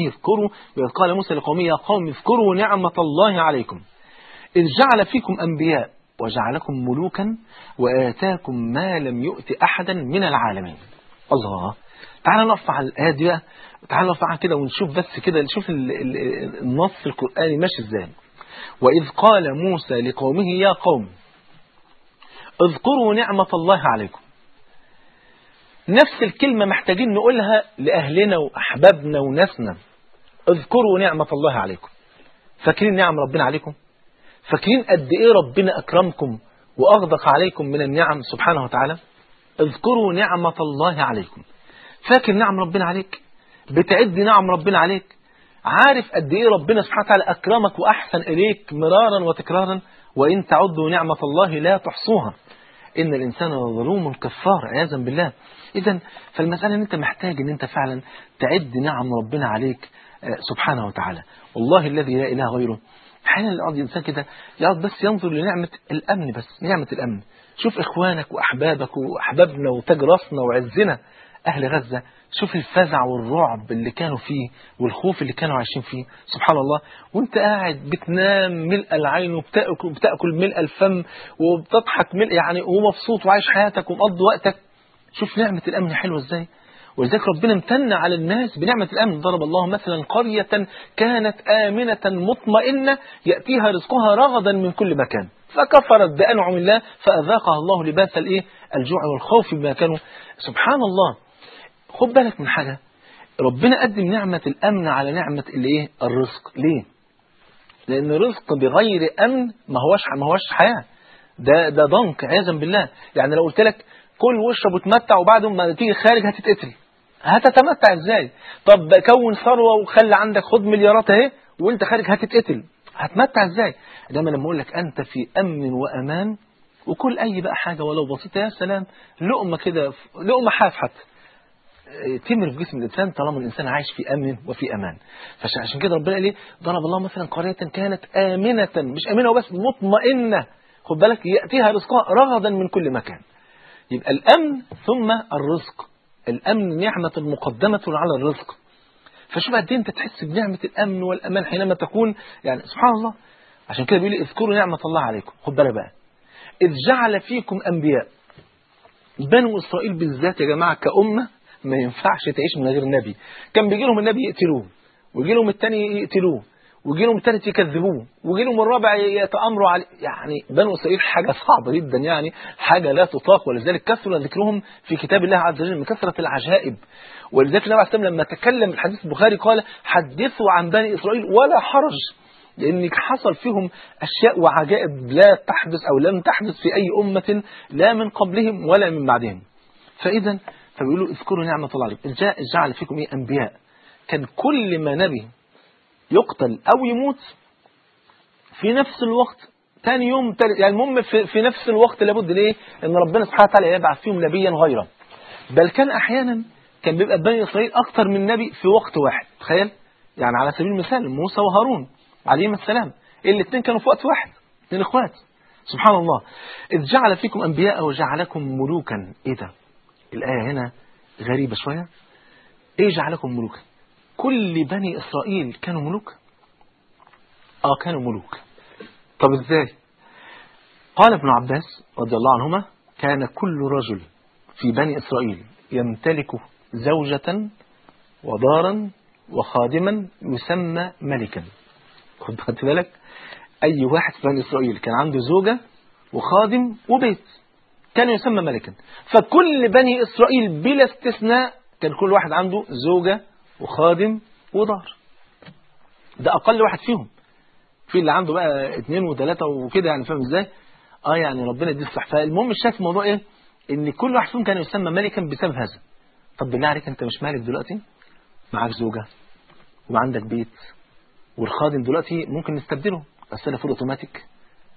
لقومه يا قوم اذكروا نعمة الله عليكم إذ جعل فيكم أنبياء وجعلكم ملوكا وآتاكم ما لم يؤت أحدا من العالمين. الله، تعال نقف على الآية دي بقى، تعال نقف على كده ونشوف بس كده، نشوف النص القرآني ماشي ازاي. وإذ قال موسى لقومه يا قوم اذكروا نعمة الله عليكم. نفس الكلمة محتاجين نقولها لأهلنا وأحبابنا وناسنا. اذكروا نعمة الله عليكم. فاكرين نعم ربنا عليكم؟ فاكرين قد ايه ربنا أكرمكم وأغدق عليكم من النعم سبحانه وتعالى؟ اذكروا نعمة الله عليكم. فاكر نعم ربنا عليك؟ بتعد نعم ربنا عليك؟ عارف قد ايه ربنا سبحانه وتعالى أكرمك وأحسن إليك مرارا وتكرارا؟ وإن تعدوا نعمة الله لا تحصوها إن الإنسان ظلوم كفار عياذا بالله. إذن فالمسألة أن أنت محتاج أن أنت فعلا تعد نعم ربنا عليك سبحانه وتعالى. والله الذي لا إله غيره. أحيانا يقعد الإنسان كده يقعد بس ينظر لنعمة الأمن، بس نعمة الأمن. شوف إخوانك وأحبابك وأحبابنا وتاج راسنا وعزنا أهل غزة، شوف الفزع والرعب اللي كانوا فيه والخوف اللي كانوا عايشين فيه، سبحان الله. وانت قاعد بتنام ملء العين وبتأكل ملء الفم وبتضحك ملء يعني ومبسوط وعايش حياتك ومقضي وقتك. شوف نعمة الأمن حلوة ازاي. ولذلك ربنا امتن على الناس بنعمة الأمن. ضرب الله مثلا قرية كانت آمنة مطمئنة يأتيها رزقها رغدا من كل مكان فكفرت بأنعم الله فأذاقها الله لباس الجوع والخوف بما كانوا. سبحان الله. خد بالك من حاجة، ربنا قدم نعمة الأمن على نعمة الرزق. ليه؟ لأن الرزق بغير أمن ما هوش حياة، ده ضنك عياذا بالله. يعني لو قلت لك كل واشرب وتمتع وبعد ما تيجي خارج هتتقتل، هتتمتع ازاي؟ طب كون ثروة وخلي عندك، خد مليارات اهي وانت خارج هتتقتل، هتمتع ازاي؟ انما لما اقول لك انت في امن وامان وكل اي بقى حاجة ولو بسيطة، يا سلام، لقمة كده، لقمة حاف حتى تمر في جسم الإنسان طالما الإنسان عايش في أمن وفي أمان. فعشان كده ربنا قال ليه؟ ضرب الله مثلا قرية كانت آمنة، مش آمنة وبس، مطمئنة. خد بالك، يأتيها رزقها رغدا من كل مكان. يبقى الأمن ثم الرزق. الأمن نعمة مقدمة على الرزق. فشوف قد ايه انت تحس بنعمة الأمن والأمان حينما تكون يعني سبحان الله. عشان كده بيقول اذكروا نعمة الله عليكم. خد بالك بقى، إذ جعل فيكم أنبياء. بنو إسرائيل بالذات يا جماعة كأمة ما ينفعش تعيش من غير نبي. كان بيجي لهم النبي يقتلوه، ويجي لهم الثاني يقتلوه، ويجي لهم الثالث يكذبوه، ويجي لهم الرابع يتأمروا عليه. يعني بنو إسرائيل حاجة صعبة جدا، يعني حاجة لا تطاق. ولذلك كثر ذكرهم في كتاب الله عز وجل من كثرة العجائب. ولذلك النبي عليه الصلاة والسلام لما تكلم الحديث البخاري قال حدثوا عن بني إسرائيل ولا حرج، لأن حصل فيهم أشياء وعجائب لا تحدث أو لم تحدث في أي أمة لا من قبلهم ولا من بعدهم. فإذا فبيقولوا اذكروا نعمة الله عليكم إذ جعل فيكم أنبياء. كان كل ما نبي يقتل أو يموت في نفس الوقت ثاني يوم يعني المهم في نفس الوقت لابد ليه ان ربنا سبحانه وتعالى يبعث فيهم نبيا غيره. بل كان احيانا كان بيبقى بني اسرائيل اكتر من نبي في وقت واحد. تخيل يعني على سبيل المثال موسى وهارون عليهم السلام، الاثنين كانوا في وقت واحد، اثنين اخوات. سبحان الله. إذ جعل فيكم أنبياء وجعلكم ملوكا. إيه ده؟ الآية هنا غريبة شوية. إيه جعلكم ملوكا؟ كل بني إسرائيل كانوا ملوك؟ كانوا ملوك. طب إزاي؟ قال ابن عباس رضي الله عنهما كان كل رجل في بني إسرائيل يمتلك زوجة ودارا وخادما يسمى ملكا. خد بالك، أي واحد في بني إسرائيل كان عنده زوجة وخادم وبيت كان يسمى ملكا. فكل بني إسرائيل بلا استثناء كان كل واحد عنده زوجة وخادم ودار. ده أقل واحد فيهم. في اللي عنده بقى 2 و3 وكده، يعني فاهم إزاي؟ يعني ربنا يديه الصحة. المهم الشاهد في الموضوع إيه؟ إن كل واحد فيهم كان يسمى ملكا بسبب هذا. طب بالله عليك أنت مش مالك دلوقتي؟ معاك زوجة وعندك بيت، والخادم دلوقتي ممكن نستبدله، غسالة فول اوتوماتيك،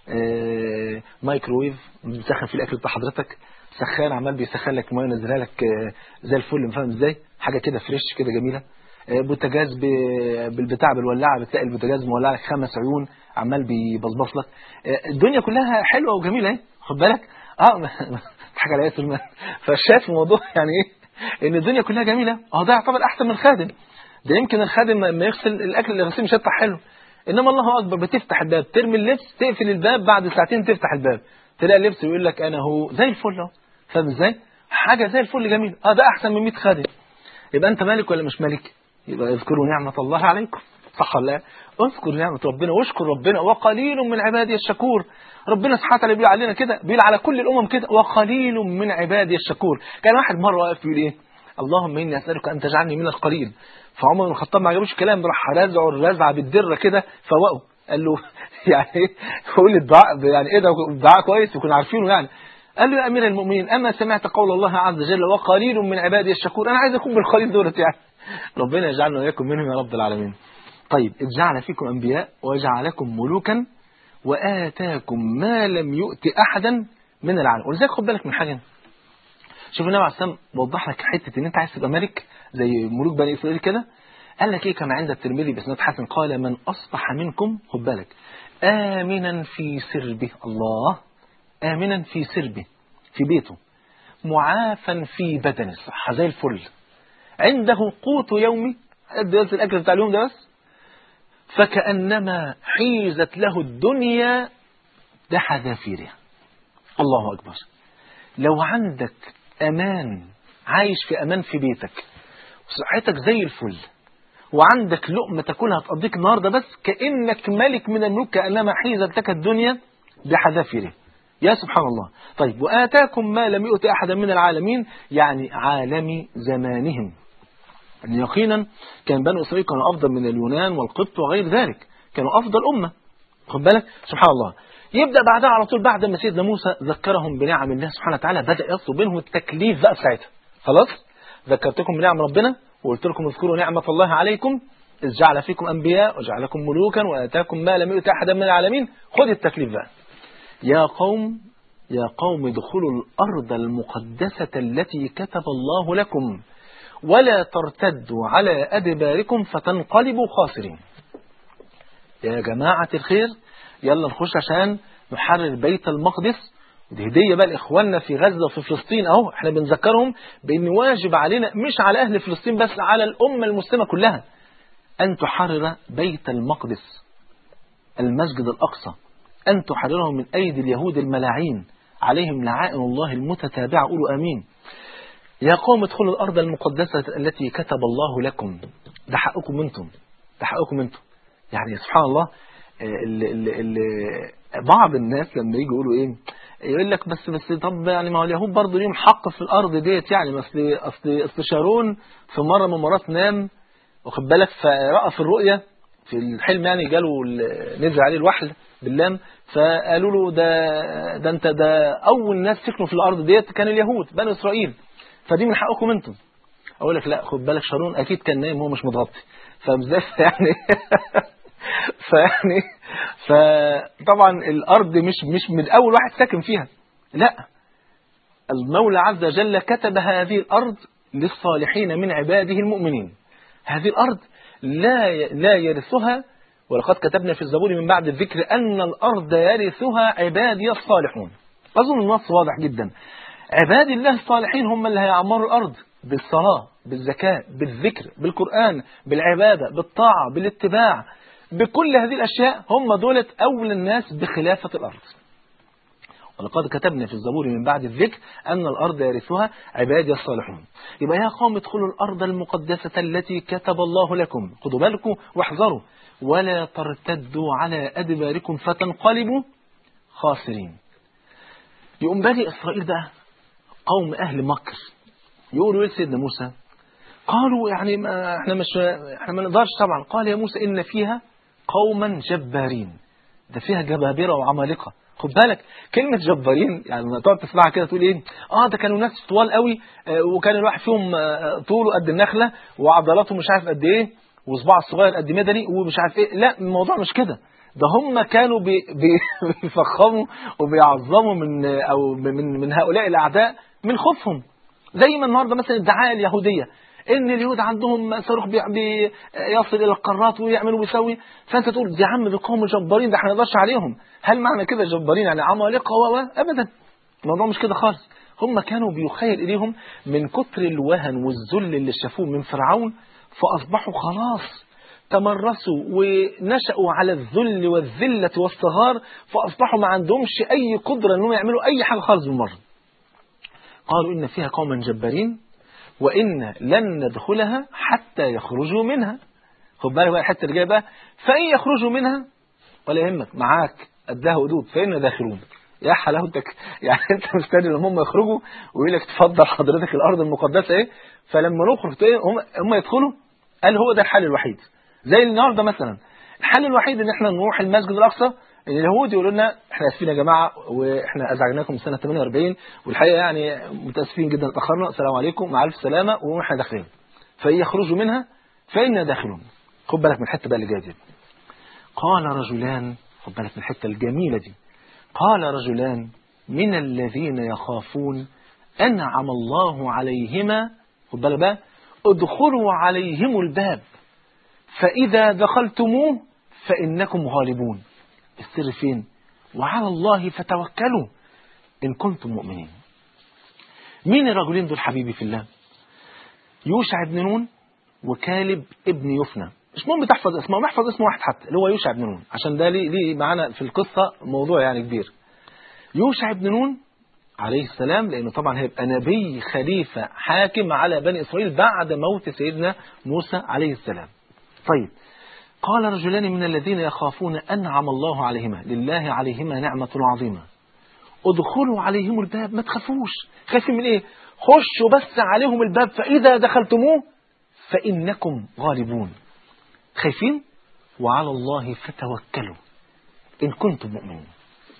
مايكروويف بتسخن في الاكل بتاع حضرتك، سخان عمال بيسخن لك ميه ينزلها لك زي الفل، فاهم ازاي؟ حاجه كده فريش كده جميله. بوتاجاز بالبتاع بالولاعه، بتلاقي البوتاجاز مولع لك 5 عيون عمال بيبصبص لك. الدنيا كلها حلوه وجميله اهي، خد بالك. حاجه على ياسر. فشايف الموضوع يعني ايه؟ ان الدنيا كلها جميله. ده يعتبر احسن من الخادم. ده يمكن الخادم ما يغسل الاكل اللي غسيل مش هيطلع حلو، انما الله اكبر بتفتح الباب ترمي اللبس تقفل الباب بعد ساعتين تفتح الباب تلاقي اللبس ويقول لك انا هو زي الفل اهو، فاهم ازاي؟ حاجه زي الفل جميل. ده احسن من 100 خادم. يبقى انت مالك ولا مش مالك؟ يبقى اذكروا نعمه الله عليكم، صح ولا لا؟ اذكر نعمه ربنا واشكر ربنا، وقليل من عبادي الشكور. ربنا سبحانه وتعالى بيقول علينا كده، بيقول على كل الامم كده، وقليل من عبادي الشكور. كان واحد مره واقف يقول ايه؟ اللهم اني اسالك ان تجعلني من القليل. فعمر بن الخطاب ما عجبوش الكلام، راح رازعه الرزعه بالدره كده فوقه، قال له يعني ايه؟ قول الدعاء يعني ايه ده؟ الدعاء كويس يكونوا عارفينه يعني. قال له يا امير المؤمنين اما سمعت قول الله عز وجل وقليل من عبادي الشكور؟ انا عايز اكون من القليل دولت يعني. ربنا يجعلنا واياكم منهم يا رب العالمين. طيب، إذ جعل فيكم أنبياء وجعلكم ملوكا وآتاكم ما لم يؤت أحدا من العالم. ولذلك خد بالك من حاجة. شوف النبي عليه الصلاة والسلام وضح لك حتة إن أنت عايز تبقى ملك زي ملوك بني إسرائيل كده. قال لك إيه كما عند الترمذي بإسناد حسن؟ قال من أصبح منكم، خد بالك، آمنا في سربه، الله، آمنا في سربه في بيته، معافا في بدنه، صح زي الفل، عنده قوت يومي قد الأكل بتاع اليوم ده بس، فكأنما حيزت له الدنيا بحذافيرها. الله أكبر. لو عندك أمان، عايش في أمان في بيتك وصحتك زي الفل وعندك لقمة تاكلها تقضيك النهاردة بس، كأنك ملك من الملوك، كأنما حيزت لك الدنيا بحذافيرها. يا سبحان الله. طيب، وآتاكم ما لم يؤت أحدا من العالمين، يعني عالم زمانهم. يقينا كان بنو إسرائيل كانوا أفضل من اليونان والقبط وغير ذلك، كانوا أفضل أمة، خد بالك. سبحان الله. يبدأ بعدها على طول بعد ما سيدنا موسى ذكرهم بنعم الله سبحانه وتعالى، بدأ يطلب منهم التكليف بقى ساعتها. خلاص، ذكرتكم بنعم ربنا وقلت لكم اذكروا نعمة الله عليكم إذ جعل فيكم أنبياء وجعلكم ملوكا وآتاكم ما لم يؤت أحدا من العالمين. خذ التكليف بقى. يا قوم ادخلوا الأرض المقدسة التي كتب الله لكم ولا ترتدوا على أدباركم فتنقلبوا خاسرين. يا جماعة الخير، يلا نخش عشان نحرر بيت المقدس. ودي هدية بقى لإخواننا في غزة وفي فلسطين. أهو احنا بنذكرهم بأن واجب علينا، مش على أهل فلسطين بس، على الأمة المسلمة كلها، أن تحرر بيت المقدس، المسجد الأقصى، أن تحرره من أيدي اليهود الملاعين عليهم لعائن الله المتتابعة. قولوا آمين. يا قوم ادخلوا الأرض المقدسة التي كتب الله لكم. ده حقكم انتم، ده حقكم انتم. يعني سبحان الله، بعض الناس لما يجوا يقولوا ايه، يقول لك بس طب يعني ما هو اليهود برضه ليهم حق في الأرض ديت، يعني اصل شارون في مرة من المرات نام، واخد بالك، فرأى في الرؤية في الحلم، يعني جاله نزل عليه الوحل باللام، فقالوا له ده انت ده أول ناس سكنوا في الأرض ديت كان اليهود بني إسرائيل، فدي من حقكم انتم. اقول لك لا، خد بالك، شارون اكيد كان نايم، هو مش متغطي، فمزاف يعني فيعني فطبعا الأرض مش من أول واحد ساكن فيها، لا، المولى عز وجل كتب هذه الأرض للصالحين من عباده المؤمنين. هذه الأرض لا يرثها، ولقد كتبنا في الزبور من بعد الذكر أن الأرض يرثها عبادي الصالحون. أظن النص واضح جدا. عباد الله الصالحين هم اللي هيعمروا الأرض بالصلاة، بالزكاة، بالذكر، بالقرآن، بالعبادة، بالطاعة، بالاتباع، بكل هذه الأشياء. هم دولة أولى الناس بخلافة الأرض. ولقد كتبنا في الزبور من بعد الذكر أن الأرض يرثها عبادي الصالحون. يبقى يا قوم ادخلوا الأرض المقدسة التي كتب الله لكم، خدوا بالكم واحذروا، ولا ترتدوا على أدباركم فتنقلبوا خاسرين. يقوم بني إسرائيل بقى قوم أهل مكر يقولوا إيه سيدنا موسى؟ قالوا يعني احنا ما نقدرش طبعا. قال يا موسى إن فيها قوما جبارين، ده فيها جبابرة وعمالقة. خد بالك كلمة جبارين يعني لما تقعد تسمعها كده تقول ايه؟ ده كانوا ناس طوال قوي، وكان الواحد فيهم طوله قد النخلة وعضلاته مش عارف قد ايه وصباعه الصغير قد مدني ومش عارف ايه. لا، الموضوع مش كده. ده هم كانوا بيفخموا وبيعظموا من هؤلاء الأعداء من خوفهم. زي ما النهارده مثلا الدعاية اليهودية ان اليهود عندهم صاروخ يصل الى القارات ويعمل ويسوي، فانت تقول يا عم دول قوم جبارين، ده احنا ما نقدرش عليهم. هل معنى كده جبارين يعني عمالقه؟ ابدا، الموضوع مش كده خالص. هم كانوا بيخيل اليهم من كتر الوهن والذل اللي شافوه من فرعون، فاصبحوا خلاص تمرسوا ونشأوا على الذل والذلة والصغار، فاصبحوا ما عندهمش اي قدرة انهم يعملوا اي حاجة خالص بالمرة. قالوا ان فيها قوما جبارين وإن لن ندخلها حتى يخرجوا منها. خد بالك بقى الحته اللي جايه بقى، فإن يخرجوا منها ولا يهمك معاك قدها حدود فإن داخلون. يا حلاوتك، يعني انت مستني لما هم يخرجوا ويقول لك تفضل حضرتك الأرض المقدسة ايه، فلما نخرج هم يدخلوا. قال هو ده الحل الوحيد. زي النهارده مثلا الحل الوحيد ان احنا نروح المسجد الأقصى، اليهود يقولوا لنا احنا اسفين يا جماعه واحنا ازعجناكم سنه 48 والحقيقه يعني متاسفين جدا اتاخرنا، السلام عليكم مع الف سلامه، واحنا داخلين. فيخرجوا منها فإنا داخلون. خد بالك من الحته بقى اللي جايه دي. قال رجلان، خد بالك من الحته الجميله دي. قال رجلان من الذين يخافون انعم الله عليهما، خد بالك بقى، ادخلوا عليهم الباب فاذا دخلتموه فانكم غالبون. السر فين؟ وعلى الله فتوكلوا إن كنتم مؤمنين. مين الرجلين دول حبيبي في الله؟ يوشع بن نون وكالب ابن يفنى. مش مهم تحفظ اسمه، محفظ اسمه واحد حتى اللي هو يوشع بن نون، عشان ده ليه معانا في القصة موضوع يعني كبير. يوشع بن نون عليه السلام، لأنه طبعا هيبقى نبي خليفة حاكم على بني إسرائيل بعد موت سيدنا موسى عليه السلام. طيب، قال رجلان من الذين يخافون أنعم الله عليهما، لله عليهما نعمة عظيمة، ادخلوا عليهم الباب. ما تخافوش. خايفين من ايه؟ خشوا بس عليهم الباب فإذا دخلتموه فإنكم غالبون. خايفين؟ وعلى الله فتوكلوا إن كنتم مؤمنين.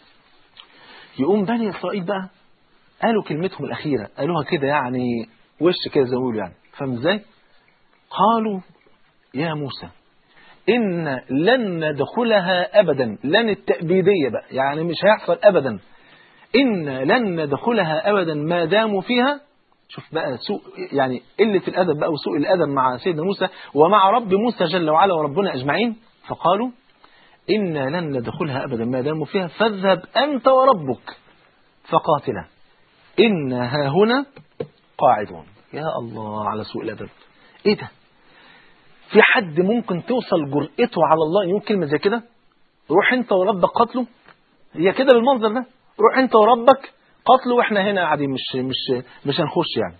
يقوم بني إسرائيل بقى قالوا كلمتهم الأخيرة، قالوها كده يعني وش كده زي ما بيقولوا يعني، فاهم ازاي؟ قالوا يا موسى إن لن ندخلها أبدا. لن التأبيدية بقى، يعني مش هيحصل أبدا. إن لن ندخلها أبدا ما داموا فيها. شوف بقى سوء يعني قلة الأدب بقى وسوء الأدب مع سيدنا موسى ومع رب موسى جل وعلا وربنا أجمعين. فقالوا إن لن ندخلها أبدا ما داموا فيها فاذهب أنت وربك فقاتلا إنا هاهنا قاعدون. يا الله على سوء الأدب. إيه ده؟ في حد ممكن توصل جرأته على الله يقول كلمة زي كده؟ روح انت وربك قتله. هي كده بالمنظر ده، روح انت وربك قتله واحنا هنا قاعدين مش هنخش يعني.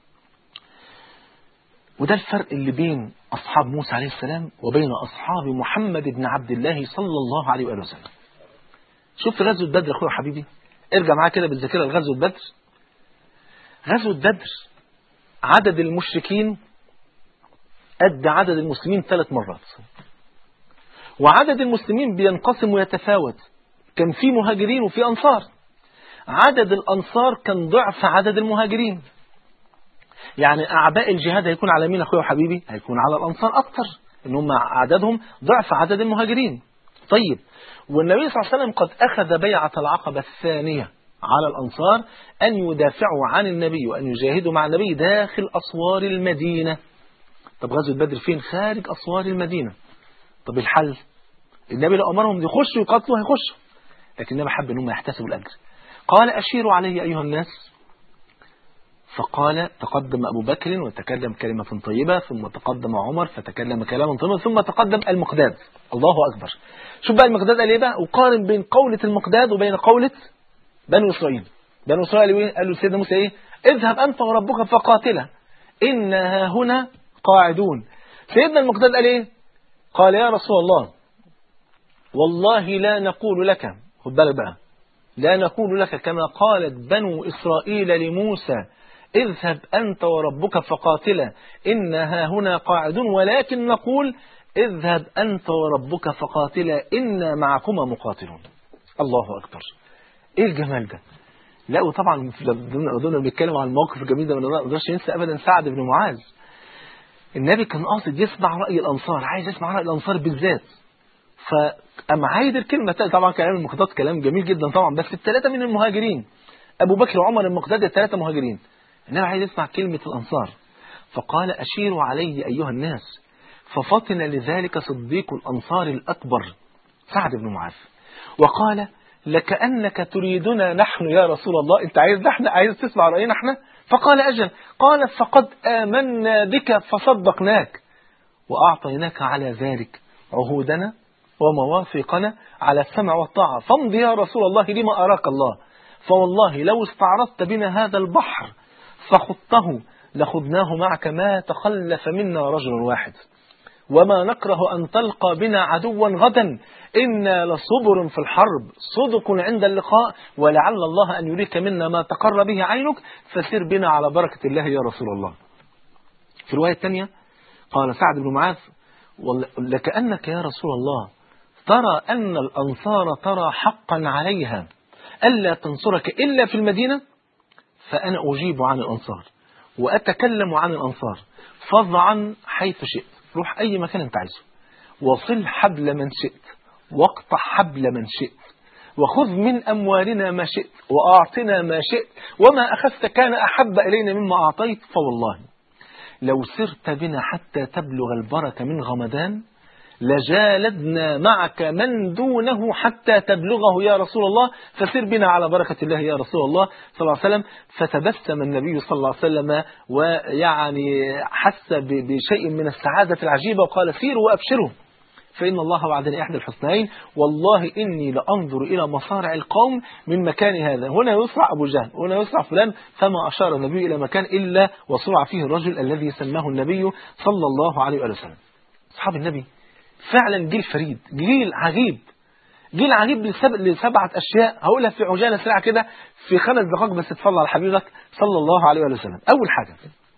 وده الفرق اللي بين أصحاب موسى عليه السلام وبين أصحاب محمد بن عبد الله صلى الله عليه وآله وسلم. شوف غزوة بدر أخويا حبيبي، ارجع معايا كده بالذاكرة لغزوة بدر. غزوة بدر عدد المشركين قد عدد المسلمين 3 مرات، وعدد المسلمين بينقسم ويتفاوت، كان في مهاجرين وفي أنصار. عدد الأنصار كان ضعف عدد المهاجرين. يعني أعباء الجهاد هيكون على مين أخويا وحبيبي؟ هيكون على الأنصار أكتر، إن هم عددهم ضعف عدد المهاجرين. طيب، والنبي صلى الله عليه وسلم قد أخذ بيعة العقبة الثانية على الأنصار أن يدافعوا عن النبي وأن يجاهدوا مع النبي داخل أسوار المدينة. طب غزوة بدر فين؟ خارج أسوار المدينة. طب الحل؟ النبي لو أمرهم يخشوا يقاتلوا هيخشوا، لكن النبي حب أنهم يحتسبوا الأجر. قال أشيروا علي أيها الناس. فقال تقدم أبو بكر وتكلم كلمة طيبة، ثم تقدم عمر فتكلم كلاما طيبا، ثم تقدم المقداد. الله أكبر. شوف بقى المقداد قال إيه بقى، وقارن بين قولة المقداد وبين قولة بنو إسرائيل. بنو إسرائيل قالوا سيدنا موسى إيه؟ اذهب أنت وربك فقاتلا إنها هنا قاعدون. سيدنا المقداد قال إيه؟ قال يا رسول الله والله لا نقول لك، خد بالك بقى، لا نقول لك كما قالت بنو إسرائيل لموسى اذهب أنت وربك فقاتلا إنها هنا قاعدون، ولكن نقول اذهب أنت وربك فقاتلا إنا معكما مقاتلون. الله أكبر. إيه الجمال ده؟ لا وطبعا دون بيتكلم عن الموقف الجميل ده، ما نقدرش ننسى أبدا سعد بن معاذ. النبي كان قاصد يسمع رأي الأنصار، عايز يسمع رأي الأنصار بالذات، فأما عايد الكلمة. طبعا كلام المقداد كلام جميل جدا طبعا، بس الثلاثة من المهاجرين، أبو بكر وعمر المقداد الثلاثة مهاجرين، النبي عايز يسمع كلمة الأنصار. فقال أشيروا علي أيها الناس. ففطن لذلك صديق الأنصار الأكبر سعد بن معاذ وقال لكأنك تريدنا نحن يا رسول الله، أنت عايز تسمع رأينا احنا؟ فقال أجل. قال فقد آمنا بك فصدقناك وأعطيناك على ذلك عهودنا ومواثيقنا على السمع والطاعة، فامضي يا رسول الله لما أراك الله، فوالله لو استعرضت بنا هذا البحر فخضته لخضناه معك ما تخلف منا رجل واحد، وما نكره أن تلقى بنا عدوا غدا، إنا لصبر في الحرب صدق عند اللقاء، ولعل الله أن يريك منا ما تقر به عينك، فسر بنا على بركة الله يا رسول الله. في الرواية الثانية قال سعد بن معاذ لكأنك يا رسول الله ترى أن الأنصار ترى حقا عليها ألا تنصرك إلا في المدينة، فأنا أجيب عن الأنصار وأتكلم عن الأنصار، فضعا حيث شئت، روح أي مكان أنت عايزه، وصل حبل من شئت واقطع حبل من شئت، وخذ من أموالنا ما شئت وأعطنا ما شئت، وما أخذت كان أحب إلينا مما أعطيت، فوالله لو سرت بنا حتى تبلغ البركة من غمدان لجالدنا معك من دونه حتى تبلغه يا رسول الله، فسر بنا على بركة الله يا رسول الله صلى الله عليه وسلم. فتبسم النبي صلى الله عليه وسلم ويعني حس بشيء من السعادة العجيبة وقال سيروا وأبشروا فإن الله وعدني إحدى الحسنين، والله إني لأنظر إلى مصارع القوم من مكان هذا، هنا يصرع أبو جهل هنا يصرع فلان، فما أشار النبي إلى مكان إلا وصرع فيه الرجل الذي سماه النبي صلى الله عليه وسلم. أصحاب النبي فعلا جيل فريد، جيل عجيب، جيل عجيب لسبعة أشياء هقولها في عجالة سريعة كده في 5 دقائق بس، تصلى على حبيبك صلى الله عليه وسلم. أول حاجة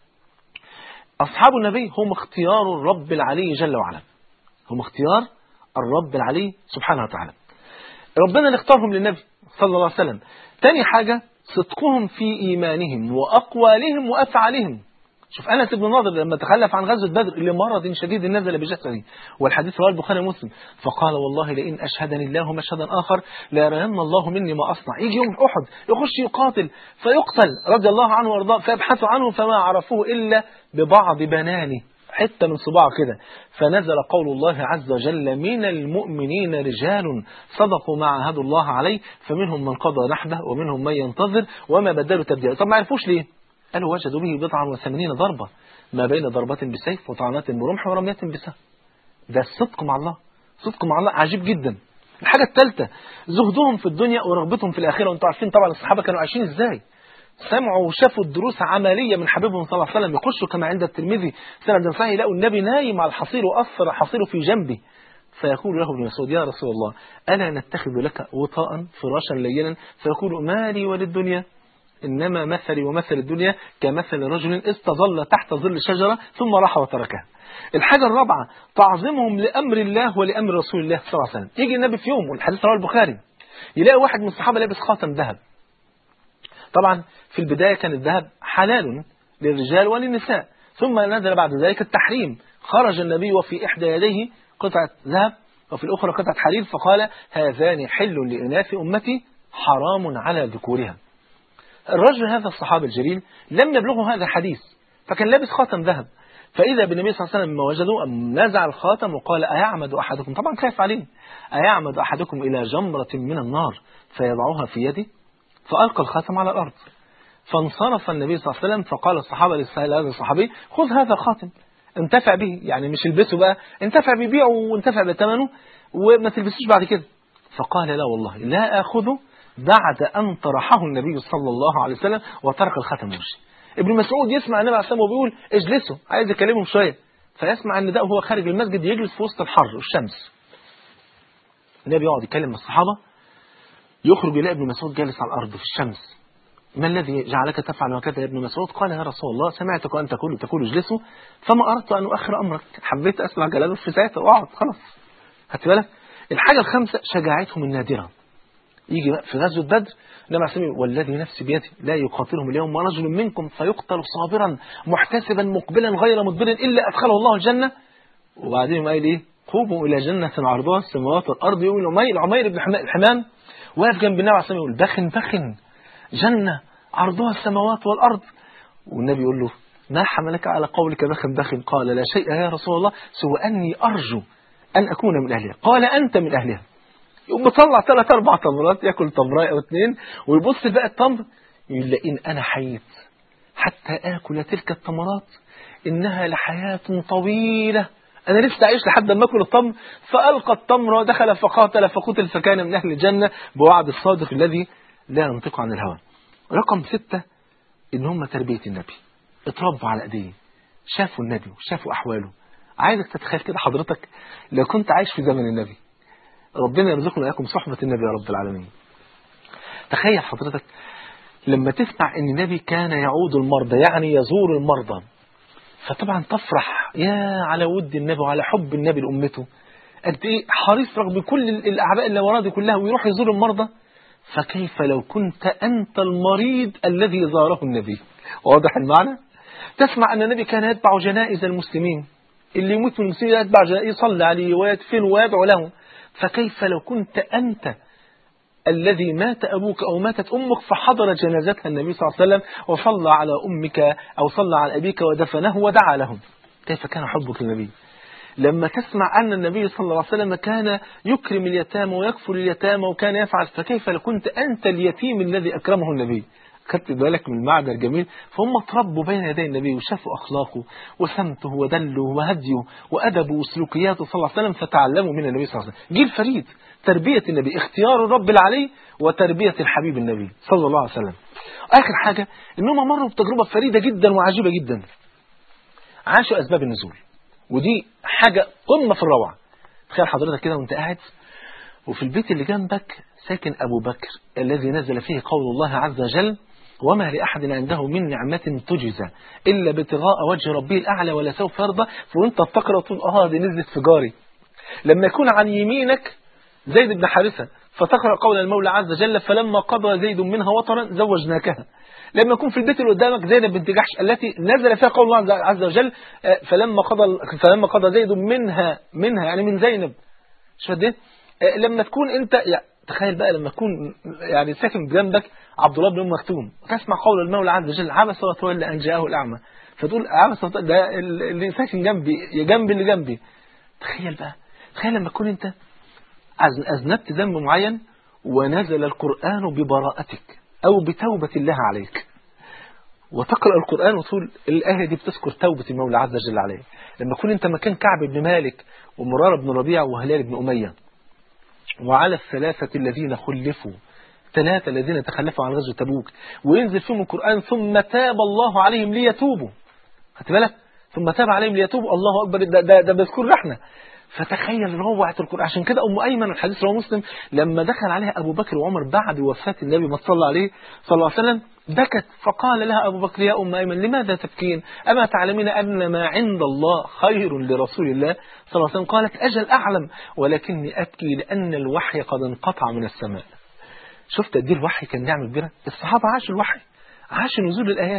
أصحاب النبي هم اختيار الرب العلي جل وعلا، هم اختيار الرب العلي سبحانه وتعالى، ربنا اللي اختارهم للنبي صلى الله عليه وسلم. تاني حاجة صدقهم في إيمانهم وأقوالهم وأفعالهم. شوف أنس بن نضر لما تخلف عن غزوة بدر لمرض شديد نزل بجسده، والحديث رواه البخاري ومسلم، فقال والله لئن أشهدني الله مشهدا آخر لا يرين الله مني ما أصنع. يجي يوم أحد يخش يقاتل فيقتل رضي الله عنه وارضاه، فيبحثوا عنه فما عرفوه إلا ببعض بنانه، حتة من صباعه كده، فنزل قول الله عز وجل من المؤمنين رجال صدقوا ما عاهدوا الله عليه فمنهم من قضى نحبه ومنهم من ينتظر وما بدلوا تبديلا. طب ما عرفوش ليه؟ قالوا وجدوا به 89 ضربة ما بين ضربة بسيف وطعنات برمح ورمية بسهم. ده الصدق مع الله، صدق مع الله عجيب جدا. الحاجة الثالثة زهدهم في الدنيا ورغبتهم في الآخرة. وانتم عارفين طبعا الصحابة كانوا عايشين ازاي، سمعوا وشافوا الدروس عملية من حبيبهم صلى الله عليه وسلم. يخشوا كما عند الترمذي سند صحيح يلاقوا النبي نايم على الحصير وأثر حصيره في جنبه، فيقول له ابن مسعود يا رسول الله ألا نتخذ لك وطاء فراشا لينا؟ فيقول ما لي وللدنيا إنما مثلي ومثل الدنيا كمثل رجل استظل تحت ظل شجرة ثم راح وتركها. الحاجة الرابعة تعظيمهم لأمر الله ولأمر رسول الله صلى الله عليه وسلم. يجي النبي في يوم والحديث رواه البخاري يلاقي واحد من الصحابة لابس خاتم ذهب. طبعا في البداية كان الذهب حلال للرجال وللنساء، ثم نزل بعد ذلك التحريم، خرج النبي وفي إحدى يديه قطعة ذهب وفي الأخرى قطعة حرير، فقال هذان حل لإناث أمتي حرام على ذكورها. الرجل هذا الصحابي الجليل لم يبلغه هذا الحديث، فكان لابس خاتم ذهب، فإذا بالنبي صلى الله عليه وسلم لما وجدوا نزع الخاتم وقال أيعمد أحدكم، طبعا خايف عليه، أيعمد أحدكم إلى جمرة من النار فيضعها في يده، فألقى الخاتم على الأرض. فانصرف النبي صلى الله عليه وسلم، فقال الصحابة للسائل هذا الصحابي خذ هذا الخاتم انتفع به، يعني مش البسه بقى، انتفع ببيعه وانتفع بثمنه وما تلبسوش بعد كده. فقال لا والله لا آخذه بعد أن طرحه النبي صلى الله عليه وسلم وترك الخاتم وجهه. ابن مسعود يسمع النبي عليه الصلاة والسلام وبيقول اجلسوا، عايز يكلمهم شوية، فيسمع النداء وهو خارج المسجد، يجلس في وسط الحر والشمس. النبي يقعد يكلم الصحابة، يخرج يلاقي ابن مسعود جالس على الأرض في الشمس. ما الذي جعلك تفعل وكذا يا ابن مسعود؟ قال يا رسول الله سمعتك وأنت تقول اجلسوا فما أردت أن أؤخر أمرك، حبيت أسمع كلامك في ساعتها وأقعد خلاص. خدت بالك؟ الحاجة الخامسة شجاعتهم النادرة. يجي بقى في غزوة بدر النبي عليه الصلاة والذي نفسي بيده لا يقاتلهم اليوم رجل منكم فيقتل صابرا محتسبا مقبلا غير مدبر إلا أدخله الله الجنة. وبعدين قال إيه؟ قوموا إلى جنة عرضها السماوات والأرض. يقول عمير بن الحمام واقف جنب النبي عليه الصلاة والسلام يقول بخن جنة عرضها السماوات والأرض. والنبي يقول له ما حملك على قولك بخن؟ قال لا شيء يا رسول الله سوى أني أرجو أن أكون من أهلها. قال أنت من أهلها. يقوم مطلع 3-4 تمرات، يأكل تمراية أو 2 ويبص بقى التمر يقول إن أنا حييت حتى آكل تلك التمرات إنها لحياة طويلة، أنا لسه أعيش لحد ما أكل التمر. فألقى التمر ودخل فقاتل فقتل فكان من أهل الجنة بوعد الصادق الذي لا ينطق عن الهوى. رقم 6 إن هم تربية النبي، اتربوا على أيديه، شافوا النبي وشافوا أحواله. عايزك تتخيل كده حضرتك لو كنت عايش في زمن النبي، ربنا يرزقنا وإياكم صحبة النبي يا رب العالمين. تخيل حضرتك لما تسمع إن النبي كان يعود المرضى، يعني يزور المرضى، فطبعا تفرح يا على ود النبي وعلى حب النبي لأمته، قد إيه حريص رغم كل الأعباء اللي وراه دي كلها ويروح يزور المرضى. فكيف لو كنت أنت المريض الذي زاره النبي؟ واضح المعنى؟ تسمع أن النبي كان يتبع جنائز المسلمين، اللي يموت من المسلمين يتبع جنائز يصلي عليه ويدفن ويدعو له. فكيف لو كنت أنت الذي مات أبوك أو ماتت أمك فحضر جنازتها النبي صلى الله عليه وسلم وصلى على أمك أو صلى على أبيك ودفنه ودعا لهم؟ كيف كان حبك للنبي؟ لما تسمع أن النبي صلى الله عليه وسلم كان يكرم اليتامى ويكفل اليتامى وكان يفعل، فكيف لو كنت أنت اليتيم الذي أكرمه النبي؟ خدت بالك من المعنى الجميل؟ فهم تربوا بين يدي النبي وشافوا أخلاقه وسمته ودله وهديه وأدبه وسلوكياته صلى الله عليه وسلم، فتعلموا من النبي صلى الله عليه وسلم. جيل فريد، تربية النبي، اختيار الرب العلي وتربية الحبيب النبي صلى الله عليه وسلم. آخر حاجة إنهم مروا بتجربة فريدة جدا وعجيبة جدا، عاشوا أسباب النزول، ودي حاجة قمة في الروعة. تخيل حضرتك كده وانت قاعد وفي البيت اللي جنبك ساكن أبو بكر الذي نزل فيه قول الله عز وجل وما لأحد عنده من نعمة تجزى إلا ابتغاء وجه ربه الأعلى ولا سوف يرضى. فوانت بتقرأ تقول دي نزلت في جاري. لما يكون عن يمينك زيد بن حارثة فتقرأ قول المولى عز وجل فلما قضى زيد منها وطرا زوجناكها. لما يكون في البيت اللي قدامك زينب بنت جحش التي نزل فيها قول الله عز وجل فلما قضى زيد منها يعني من زينب، شو ده؟ لما تكون انت يعني تخيل بقى لما تكون يعني ساكن جنبك عبد الله بن ام مكتوم تسمع قول المولى عز وجل عبس وتولى ان جاءه الاعمى، فتقول عبس ده اللي ساكن جنبي جنب اللي جنبي. تخيل بقى، تخيل لما تكون انت اذنبت ذنب معين ونزل القرآن ببراءتك او بتوبة الله عليك، وتقرأ القرآن وتقول الآية دي بتذكر توبة المولى عز وجل عليه. لما تكون انت مكان كعب بن مالك ومرارة بن ربيع وهلال بن أمية وعلى الثلاثة الذين خلفوا، 3 الذين تخلفوا عن غزوة تبوك، وينزل فيهم القرآن ثم تاب الله عليهم ليتوبوا. خدت بالك؟ ثم تاب عليهم ليتوبوا، الله أكبر، ده بيذكر احنا. فتخيل روعة القرآن. عشان كده أم أيمن الحديث رواه مسلم لما دخل عليها أبو بكر وعمر بعد وفاة النبي ما صلى عليه صلى الله عليه وسلم بكت، فقال لها أبو بكر يا أم أيمن لماذا تبكين؟ أما تعلمين أن ما عند الله خير لرسول الله صلى الله عليه وسلم؟ قالت أجل أعلم ولكني أبكي لأن الوحي قد انقطع من السماء. شفت قد ايه الوحي كان نعمة كبيرة؟ الصحابة عاشوا الوحي، عاشوا نزول الآيات،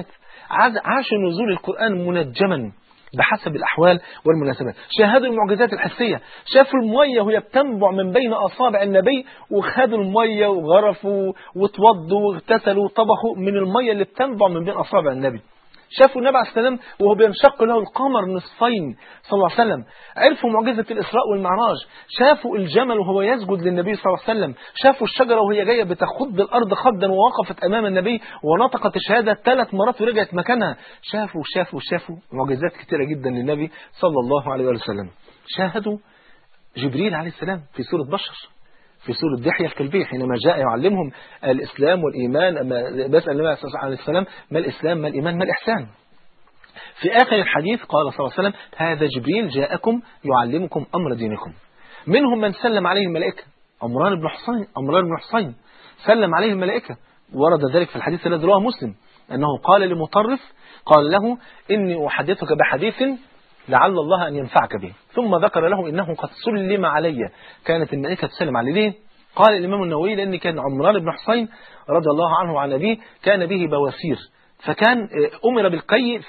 عاشوا نزول القرآن منجما بحسب الأحوال والمناسبات. شاهدوا المعجزات الحسية، شافوا المية وهي بتنبع من بين أصابع النبي، وخدوا المية وغرفوا وتوضوا واغتسلوا وطبخوا من المية اللي بتنبع من بين أصابع النبي. شافوا النبي عليه السلام وهو بينشق له القمر نصفين صلى الله عليه وسلم. عرفوا معجزة الإسراء والمعراج. شافوا الجمل وهو يسجد للنبي صلى الله عليه وسلم. شافوا الشجرة وهي جاية بتخض الأرض خضا ووقفت أمام النبي ونطقت الشهادة 3 مرات ورجعت مكانها. شافوا معجزات كثيرة جدا للنبي صلى الله عليه وسلم. شاهدوا جبريل عليه السلام في سورة بشر، في سورة دحية الكلبية حينما جاء يعلمهم الإسلام والإيمان. أما بسأل النبي عليه السلام ما الإسلام ما الإيمان ما الإحسان. في آخر الحديث قال صلى الله عليه وسلم هذا جبريل جاءكم يعلمكم أمر دينكم. منهم من سلم عليه الملائكة، عمران بن حصين سلم عليه الملائكة، ورد ذلك في الحديث الذي رواه مسلم أنه قال لمطرف قال له إني أحدثك بحديث لعل الله أن ينفعك به، ثم ذكر له إنه قد سلم علي. كانت الملائكة تسلم عليه ليه؟ قال الإمام النووي لأن كان عمران بن حصين رضي الله عنه عن أبيه كان به بواسير، فكان أمر بالكي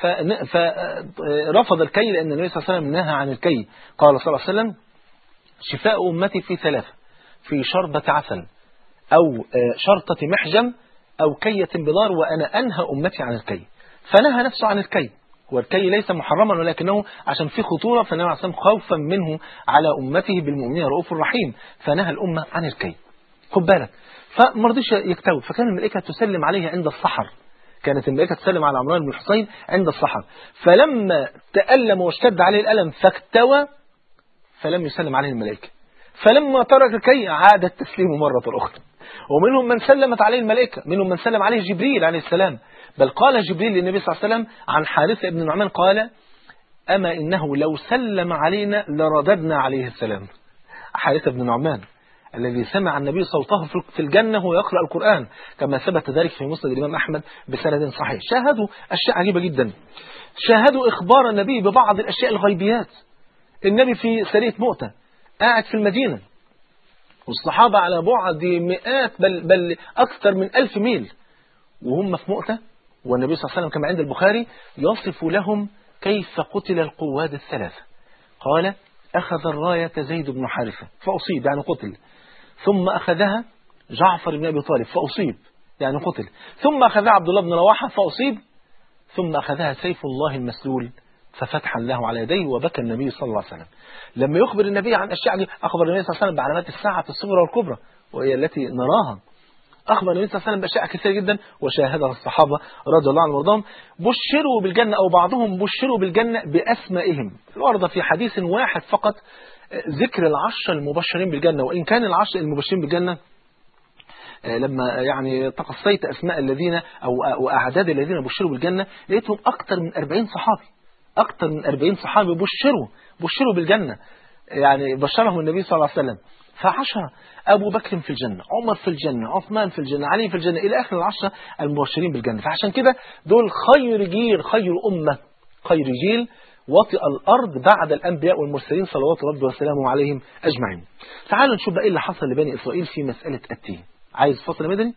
فرفض الكي لأن النبي صلى الله عليه وسلم نهى عن الكي. قال صلى الله عليه وسلم شفاء أمتي في 3: في شربة عسل أو شرطة محجم أو كية بضار، وأنا أنهى أمتي عن الكي. فنهى نفسه عن الكي، والكي ليس محرما ولكنه عشان فيه خطورة، فالنبي عليه الصلاة والسلام خوفا منه على أمته بالمؤمنين رؤوف رحيم فنهى الأمة عن الكي. خد بالك، فمرضيش يكتوي، فكان الملائكة تسلم عليه عند السحر. كانت الملائكة تسلم على عمران بن حصين عند السحر، فلما تألم واشتد عليه الألم فاكتوى فلم يسلم عليه الملائكة، فلما ترك الكي عاد التسليم مرة أخرى. ومنهم من سلمت عليه الملائكة، منهم من سلم عليه جبريل عليه السلام. بل قال جبريل للنبي صلى الله عليه وسلم عن حارثة بن نعمان قال أما إنه لو سلم علينا لرددنا عليه السلام. حارثة بن نعمان الذي سمع النبي صوته في الجنة وهو يقرأ القرآن كما ثبت ذلك في مسند الإمام أحمد بسند صحيح. شاهدوا أشياء عجيبة جدا، شاهدوا إخبار النبي ببعض الأشياء الغيبيات. النبي في سرية مؤتة قاعد في المدينة والصحابة على بعد مئات بل أكثر من 1000 ميل وهم في مؤتة، والنبي صلى الله عليه وسلم كما عند البخاري يصف لهم كيف قتل القواد الثلاثة. قال أخذ الراية زيد بن حارثة فأصيب يعني قتل، ثم أخذها جعفر بن أبي طالب فأصيب يعني قتل، ثم أخذها عبد الله بن رواحة فأصيب، ثم أخذها سيف الله المسلول ففتح الله على يديه وبكى النبي صلى الله عليه وسلم. لما يخبر النبي عن أشياء أخبر النبي صلى الله عليه وسلم بعلامات الساعة الصغرى والكبرى وهي التي نراها. أخبر النبي صلى الله عليه وسلم بأشياء كثيرة جدا وشاهدها الصحابة رضي الله عنهم وارضاهم. بشروا بالجنة أو بعضهم بشروا بالجنة بأسمائهم. ورد في حديث واحد فقط ذكر العشر المبشرين بالجنة، وإن كان العشر المبشرين بالجنة لما يعني تقصيت أسماء الذين أو أعداد الذين بشروا بالجنة لقيتهم أكثر من 40 صحابي، أكثر من 40 صحابي بشروا بالجنة، يعني بشرهم النبي صلى الله عليه وسلم. ف10 أبو بكر في الجنة، عمر في الجنة، عثمان في الجنة، علي في الجنة، إلى آخر 10 المبشرين بالجنة. فعشان كده دول خير جيل، خير أمة، خير جيل وطئ الأرض بعد الأنبياء والمرسلين صلوات ربي وسلامه عليهم أجمعين. تعالوا نشوف بقى إيه اللي حصل لبني إسرائيل في مسألة التين. عايز فصل مدني؟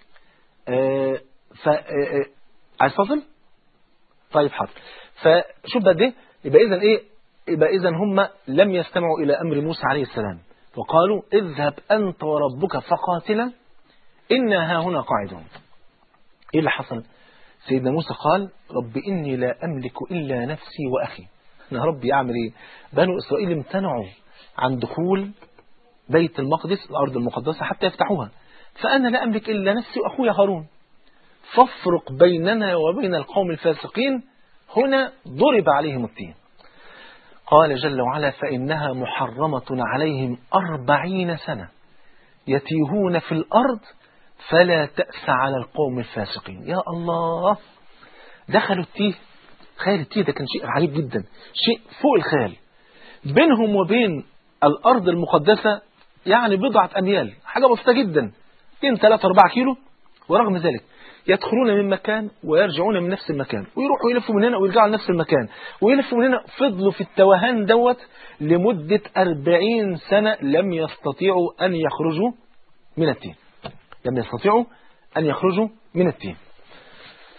عايز فصل؟ طيب حاضر. فشوف بقى ده يبقى إذن هم لم يستمعوا إلى أمر موسى عليه السلام وقالوا اذهب أنت وربك فقاتلا إنا ها هنا قاعدون. إيه اللي حصل؟ سيدنا موسى قال رب إني لا أملك إلا نفسي وأخي. أنا ربي أعمل إيه؟ بنو إسرائيل امتنعوا عن دخول بيت المقدس الأرض المقدسة حتى يفتحوها، فأنا لا أملك إلا نفسي وأخويا هارون، فافرق بيننا وبين القوم الفاسقين. هنا ضرب عليهم التين. قال جل وعلا فإنها محرمة عليهم 40 سنة يتيهون في الأرض فلا تأس على القوم الفاسقين. يا الله، دخلوا التيه. خيال التيه ده كان شيء عجيب جدا، شيء فوق الخيال. بينهم وبين الأرض المقدسة يعني بضعة أميال، حاجة بسيطة جدا، 2 3 4 كيلو، ورغم ذلك يدخلون من مكان ويرجعون من نفس المكان، ويروحوا يلفوا من هنا ويرجعوا لنفس المكان ويلفوا من هنا. فضلوا في التوهان دوت لمدة 40 سنة لم يستطيعوا أن يخرجوا من التين، لم يستطيعوا أن يخرجوا من التين.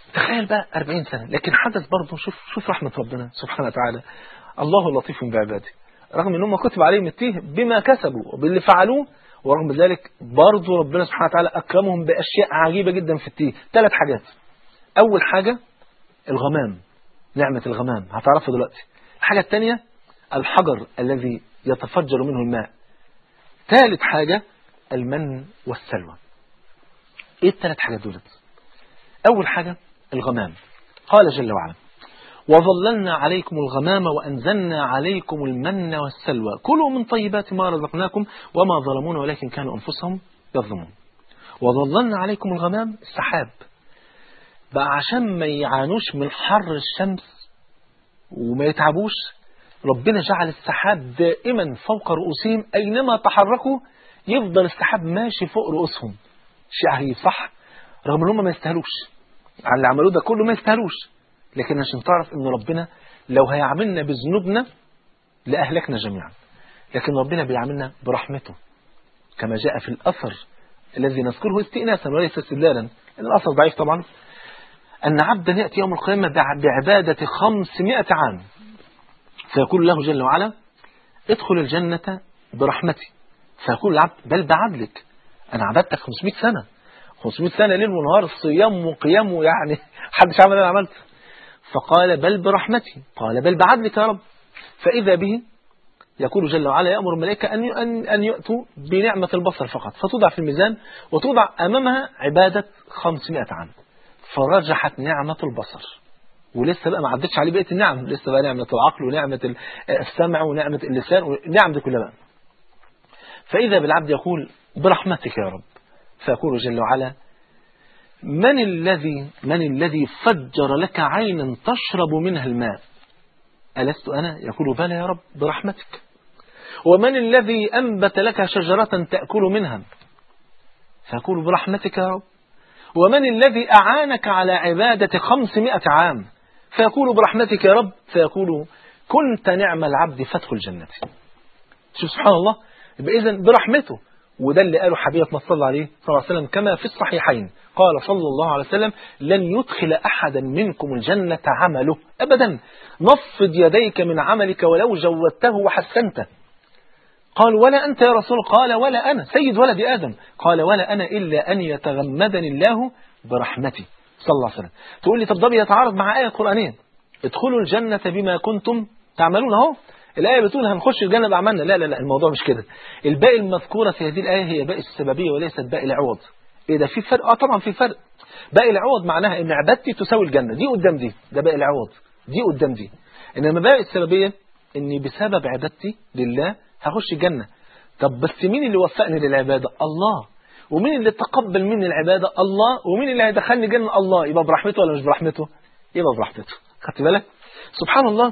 تخيل بقى 40 سنة، لكن حدث برضه. شوف رحمة ربنا سبحانه وتعالى. الله لطيف بعباده، رغم ان هم كتب عليهم التيه بما كسبوا وباللي فعلوه، ورغم ذلك برضه ربنا سبحانه وتعالى أكرمهم بأشياء عجيبة جدا في التيه. 3 حاجات. أول حاجة الغمام، نعمة الغمام هتعرفها دلوقتي. الحاجة الثانية الحجر الذي يتفجر منه الماء. 3 حاجة المن والسلوى. ايه ال3 حاجات دولت؟ أول حاجة الغمام، قال جل وعلا وظللنا عليكم الغمام وأنزلنا عليكم المن والسلوى كلوا من طيبات ما رزقناكم وما ظلمونا ولكن كانوا أنفسهم يظلمون. وظللنا عليكم الغمام، السحاب بقى عشان ما يعانوش من حر الشمس وما يتعبوش، ربنا جعل السحاب دائما فوق رؤوسهم، أينما تحركوا يفضل السحاب ماشي فوق رؤوسهم. شيء عجيب صح؟ رغم ان هم ما يستاهلوش على اللي عملوه ده كله، ما يستاهلوش، لكن عشان تعرف ان ربنا لو هيعملنا بذنوبنا لأهلكنا جميعا، لكن ربنا بيعملنا برحمته، كما جاء في الأثر الذي نذكره استئناسا وليس استدلالا، الأثر ضعيف طبعا، أن عبدا يأتي يوم القيامة بعبادة 500 عام، فيقول له جل وعلا ادخل الجنة برحمتي، فيقول العبد بل بعدلك، أنا عبدتك 500 سنة 500 سنة ليل ونهار، صيام وقيام، يعني حدش عمل أنا عملت. فقال بل برحمتي، قال بل بعدلك يا رب. فإذا به يقول جل وعلا يأمر الملائكة أن يأتوا بنعمة البصر فقط، فتوضع في الميزان وتوضع أمامها عبادة 500 عام، فرجحت نعمة البصر، ولسه بقى ما عدتش عليه بقية النعم، لسه بقى نعمة العقل ونعمة السمع ونعمة اللسان ونعم دي كلها بقى. فإذا بالعبد يقول برحمتك يا رب، فيقول جل وعلا من الذي فجر لك عينا تشرب منها الماء؟ ألست أنا؟ يقول بلى يا رب برحمتك. ومن الذي أنبت لك شجرة تأكل منها؟ فيقول برحمتك يا رب. ومن الذي أعانك على عبادة 500 عام؟ فيقول برحمتك يا رب. فيقول كنت نعم العبد فادخل جنتي. شوف سبحان الله، إذن برحمته. وده اللي قاله حبيبنا صلى الله عليه وسلم كما في الصحيحين، قال صلى الله عليه وسلم لن يدخل أحدا منكم الجنة عمله أبدا، نفض يديك من عملك ولو جودته وحسنته. قال ولا أنت يا رسول؟ قال ولا أنا، سيد ولد آدم. قال ولا أنا إلا أن يتغمدني الله برحمتي صلى الله عليه وسلم. تقول لي طب ده بيتعارض مع آية قرآنية، ادخلوا الجنة بما كنتم تعملون. اهو الآية بتقول هنخش الجنة بأعمالنا. لا لا لا، الموضوع مش كده. الباقي المذكورة في هذه الآية هي باقي السببية وليست باقي العوض. إيه ده في فرق؟ طبعا في فرق. باقي العوض معناها إن عبادتي تساوي الجنة، دي قدام دي، ده باقي العوض، دي قدام دي. إنما باقي السببية إني بسبب عبادتي لله هخش الجنة. طب بس مين اللي وفقني للعبادة؟ الله. ومين اللي تقبل مني العبادة؟ الله. ومين اللي هيدخلني جنة؟ الله. يبقى برحمته ولا مش برحمته؟ يبقى برحمته. خدت بالك؟ سبحان الله.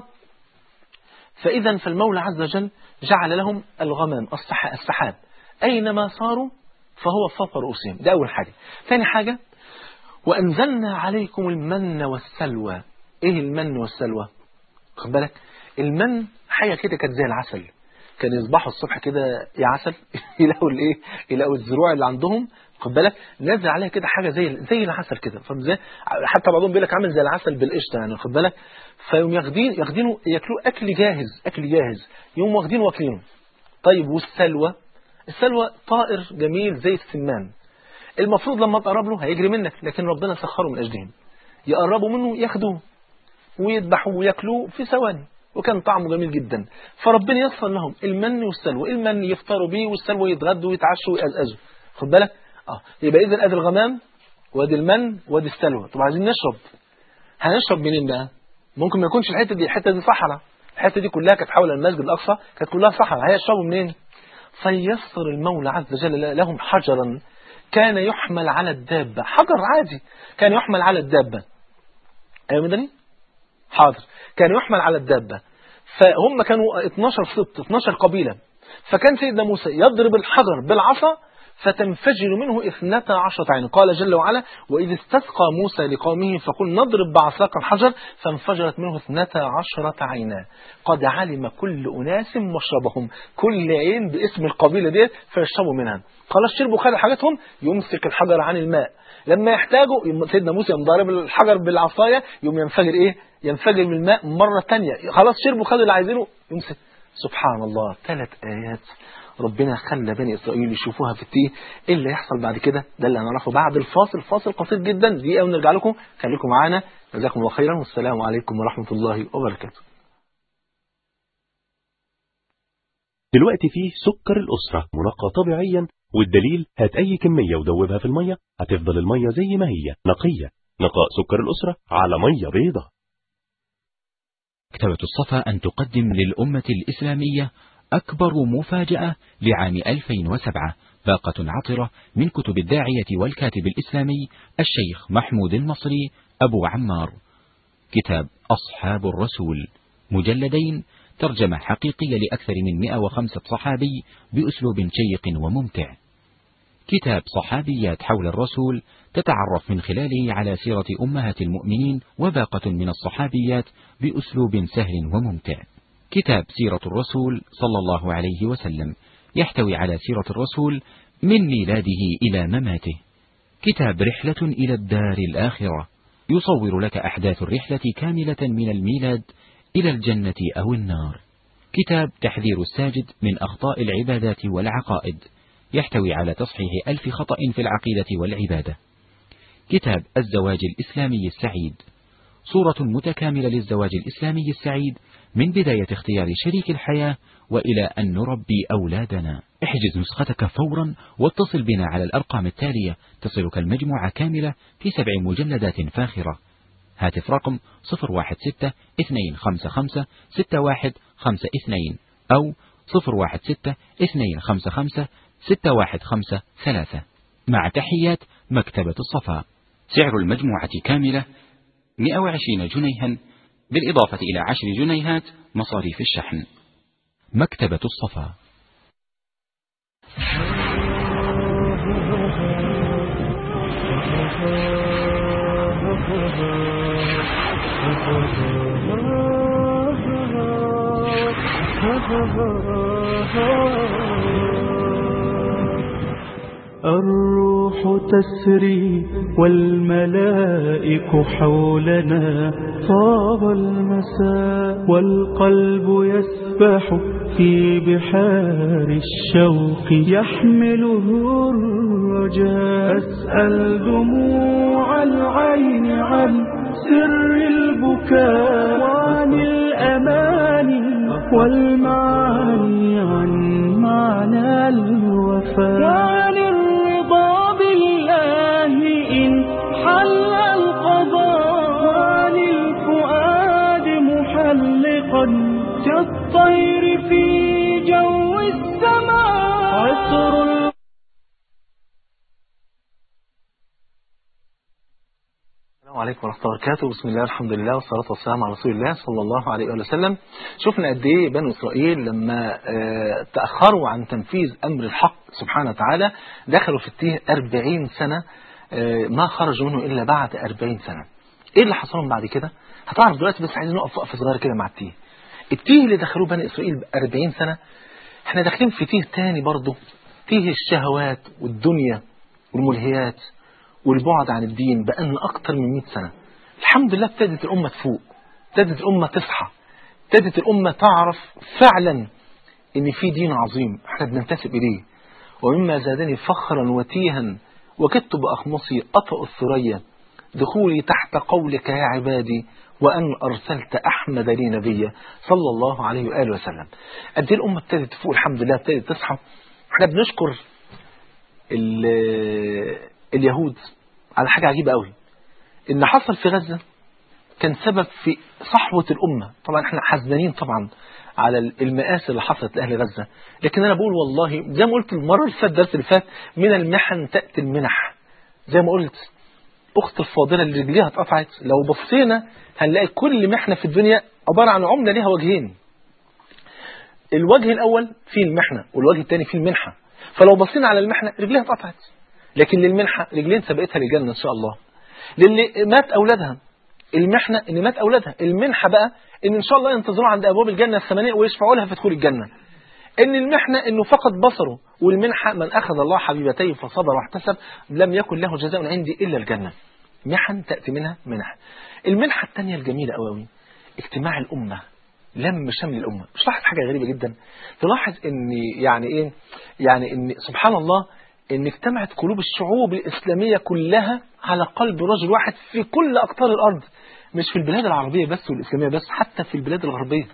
فإذا فالمولى عز وجل جعل لهم الغمام، السحاب، أينما صاروا فهو فوق رؤوسهم. ده أول حاجة. ثاني حاجة وأنزلنا عليكم المن والسلوى. إيه المن والسلوى؟ خد بالك، المن حاجة كده كانت زي العسل، كان يصبحوا الصبح كده يا عسل يلاقوا الايه، يلاقوا الزروع اللي عندهم، خد بالك نازل عليها كده حاجه زي العسل كده، فاهم ازاي؟ حتى بعضهم بيقول لك عامل زي العسل بالقشطه يعني، خد بالك. فيوم ياخدينه ياكلوه اكل جاهز، يوم واخدينه واكلينه. طيب والسلوى؟ السلوى طائر جميل زي السمان، المفروض لما تقرب له هيجري منك، لكن ربنا سخره من اجلهم، يقربوا منه ياخدوه ويذبحوه وياكلوه في ثواني، وكان طعمه جميل جدا. فربنا يسر لهم المن والسلوى، المن يفطروا بيه والسلوى يتغدوا ويتعشوا ويقزقزوا، خد بالك. يبقى اذا ادي الغمام وادي المن وادي السلوى. طب عايزين نشرب، هنشرب منين بقى؟ ممكن ما يكونش الحته دي صحراء، الحته دي كلها كانت حول المسجد الاقصى، كانت كلها صحراء، هيشربوا منين؟ فيسر المولى عز وجل لهم حجرا كان يحمل على الدابه، حجر عادي كان يحمل على الدابه. ايوه مدني حاضر، كان يحمل على الدابة. فهم كانوا 12 سبط، 12 قبيلة. فكان سيدنا موسى يضرب الحجر بالعصا فتنفجر منه 12 عين. قال جل وعلا: وإذ استسقى موسى لقومه فقل نضرب بعصاك الحجر فانفجرت منه 12 عينا قد علم كل أناس مشربهم. كل عين باسم القبيلة ديت فيشربوا منها. خلاص شربوا خلوا حاجتهم، يمسك الحجر عن الماء، لما يحتاجوا سيدنا موسى يقوم ضارب الحجر بالعصاية يقوم ينفجر ينفجر من الماء مرة تانية. خلاص شربوا خدوا اللي عايزينه يمسك. سبحان الله، 3 آيات ربنا خلى بني إسرائيل يشوفوها في التيه. إيه اللي يحصل بعد كده؟ ده اللي هنعرفه بعد الفاصل. فاصل قصير جدا، دقيقة ونرجع لكم. خليكم معانا، جزاكم الله خيرا، والسلام عليكم ورحمة الله وبركاته. دلوقتي فيه سكر الأسرة منقى طبيعيا، والدليل هات أي كمية ودوبها في المية هتفضل المية زي ما هي نقية. نقاء سكر الأسرة على مية بيضة. مكتبة الصفا أن تقدم للأمة الإسلامية أكبر مفاجأة لعام 2007، باقة عطرة من كتب الداعية والكاتب الإسلامي الشيخ محمود المصري أبو عمار. كتاب أصحاب الرسول، مجلدين، ترجمة حقيقية لأكثر من 105 صحابي بأسلوب شيق وممتع. كتاب صحابيات حول الرسول تتعرف من خلاله على سيرة أمهات المؤمنين وباقة من الصحابيات بأسلوب سهل وممتع. كتاب سيرة الرسول صلى الله عليه وسلم يحتوي على سيرة الرسول من ميلاده إلى مماته. كتاب رحلة إلى الدار الآخرة يصور لك أحداث الرحلة كاملة من الميلاد إلى الجنة أو النار. كتاب تحذير الساجد من أخطاء العبادات والعقائد يحتوي على تصحيح 1000 خطأ في العقيدة والعبادة. كتاب الزواج الإسلامي السعيد، صورة متكاملة للزواج الإسلامي السعيد من بداية اختيار شريك الحياة وإلى أن نربي أولادنا. احجز نسختك فورا واتصل بنا على الأرقام التالية تصلك المجموعة كاملة في 7 مجلدات فاخرة. هاتف رقم 016-255-6152 أو 016-255-6153. مع تحيات مكتبة الصفا. سعر المجموعة كاملة 120 جنيها بالإضافة إلى 10 جنيهات مصاريف الشحن. مكتبة الصفا. الروح تسري والملائك حولنا، طاب المساء والقلب يسبح في بحار الشوق يحمله الرجاء. أسأل دموع العين عن سر البكاء وعن الأماني والمعاني عن معنى الوفاء وعن الرضا بالله إن حل القضاء وعن الفؤاد محلقا كالطير في جو السماء. عطر السلام عليكم ورحمة الله وبركاته. بسم الله الحمد لله والصلاة والسلام على رسول الله صلى الله عليه وسلم. شفنا قد ايه بنو إسرائيل لما تأخروا عن تنفيذ أمر الحق سبحانه وتعالى دخلوا في التيه 40 سنة ما خرجوا منه إلا بعد 40 سنة. ايه اللي حصلهم بعد كده هتعرف دلوقتي، بس عايزين نقف وقفة صغيرة كده مع التيه. التيه اللي دخلوه بني إسرائيل 40 سنة احنا داخلين في تيه تاني برضه، تيه الشهوات والدنيا والملهيات والبعد عن الدين بقالنا أكتر من 100 سنة. الحمد لله ابتدت الأمة تفوق، ابتدت الأمة تصحى، ابتدت الأمة تعرف فعلا إن في دين عظيم احنا بننتسب إليه. ومما زادني فخرا وتيها وكدت بأخمصي أطأ الثريا دخولي تحت قولك يا عبادي وأن أرسلت أحمد لي نبيا صلى الله عليه وآله وسلم. قد ايه الأمة ابتدت تفوق الحمد لله، ابتدت تصحى. احنا بنشكر اليهود على حاجة عجيبة قوي، إن حصل في غزة كان سبب في صحوة الأمة. طبعا احنا حزنانين طبعا على المآسي اللي حصلت لأهل غزة، لكن أنا بقول والله زي ما قلت المرة اللي فاتت الدرس اللي فات، من المحن تأتي المنح. زي ما قلت أخت الفاضلة اللي رجليها اتقطعت لو بصينا هنلاقي كل محنة في الدنيا عبارة عن عملة ليها وجهين. الوجه الأول فيه المحنة والوجه الثاني فيه المنحة. فلو بصينا على المحنة رجليها اتقطعت، لكن للمنحة رجلين سبقتها للجنة إن شاء الله. للي مات أولادها، المحنة إن مات أولادها، المنحة بقى إن شاء الله ينتظروا عند أبواب الجنة الثمانية ويشفعوا لها في دخول الجنة. إن المحنة إنه فقد بصره، والمنحة من أخذ الله حبيبتيه فصبر واحتسب لم يكن له جزاء عندي إلا الجنة. محن تأتي منها منح. المنحة الثانية الجميلة أوي اجتماع الأمة، لم شمل الأمة. مش لاحظ حاجة غريبة جدا؟ تلاحظ إن يعني إيه؟ يعني إن سبحان الله إن اجتمعت قلوب الشعوب الإسلامية كلها على قلب رجل واحد في كل أقطار الأرض، مش في البلاد العربية بس والإسلامية بس، حتى في البلاد الغربية.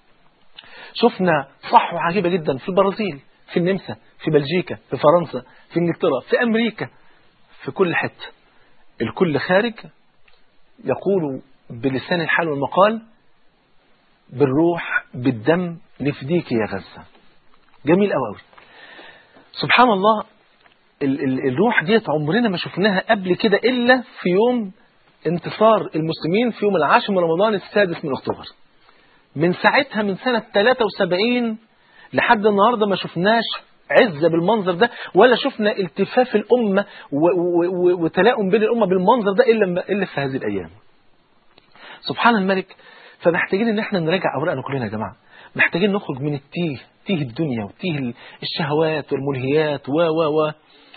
شفنا صحوة عجيبة جدا في البرازيل، في النمسا، في بلجيكا، في فرنسا، في انجلترا، في أمريكا، في كل حتة الكل خارج يقول بلسان الحال والمقال بالروح بالدم نفديك يا غزة. جميل قوي. سبحان الله الروح ديت عمرنا ما شفناها قبل كده إلا في يوم انتصار المسلمين في يوم 10 من رمضان 6 من أكتوبر. من ساعتها من سنة 73 لحد النهاردة ما شفناش عزة بالمنظر ده، ولا شفنا التفاف الأمة وتلاؤم بين الأمة بالمنظر ده إلا في هذه الأيام. سبحان الملك. فمحتاجين ان احنا نراجع اوراقنا كلنا يا جماعه، محتاجين نخرج من تيه الدنيا وتيه الشهوات والملهيات و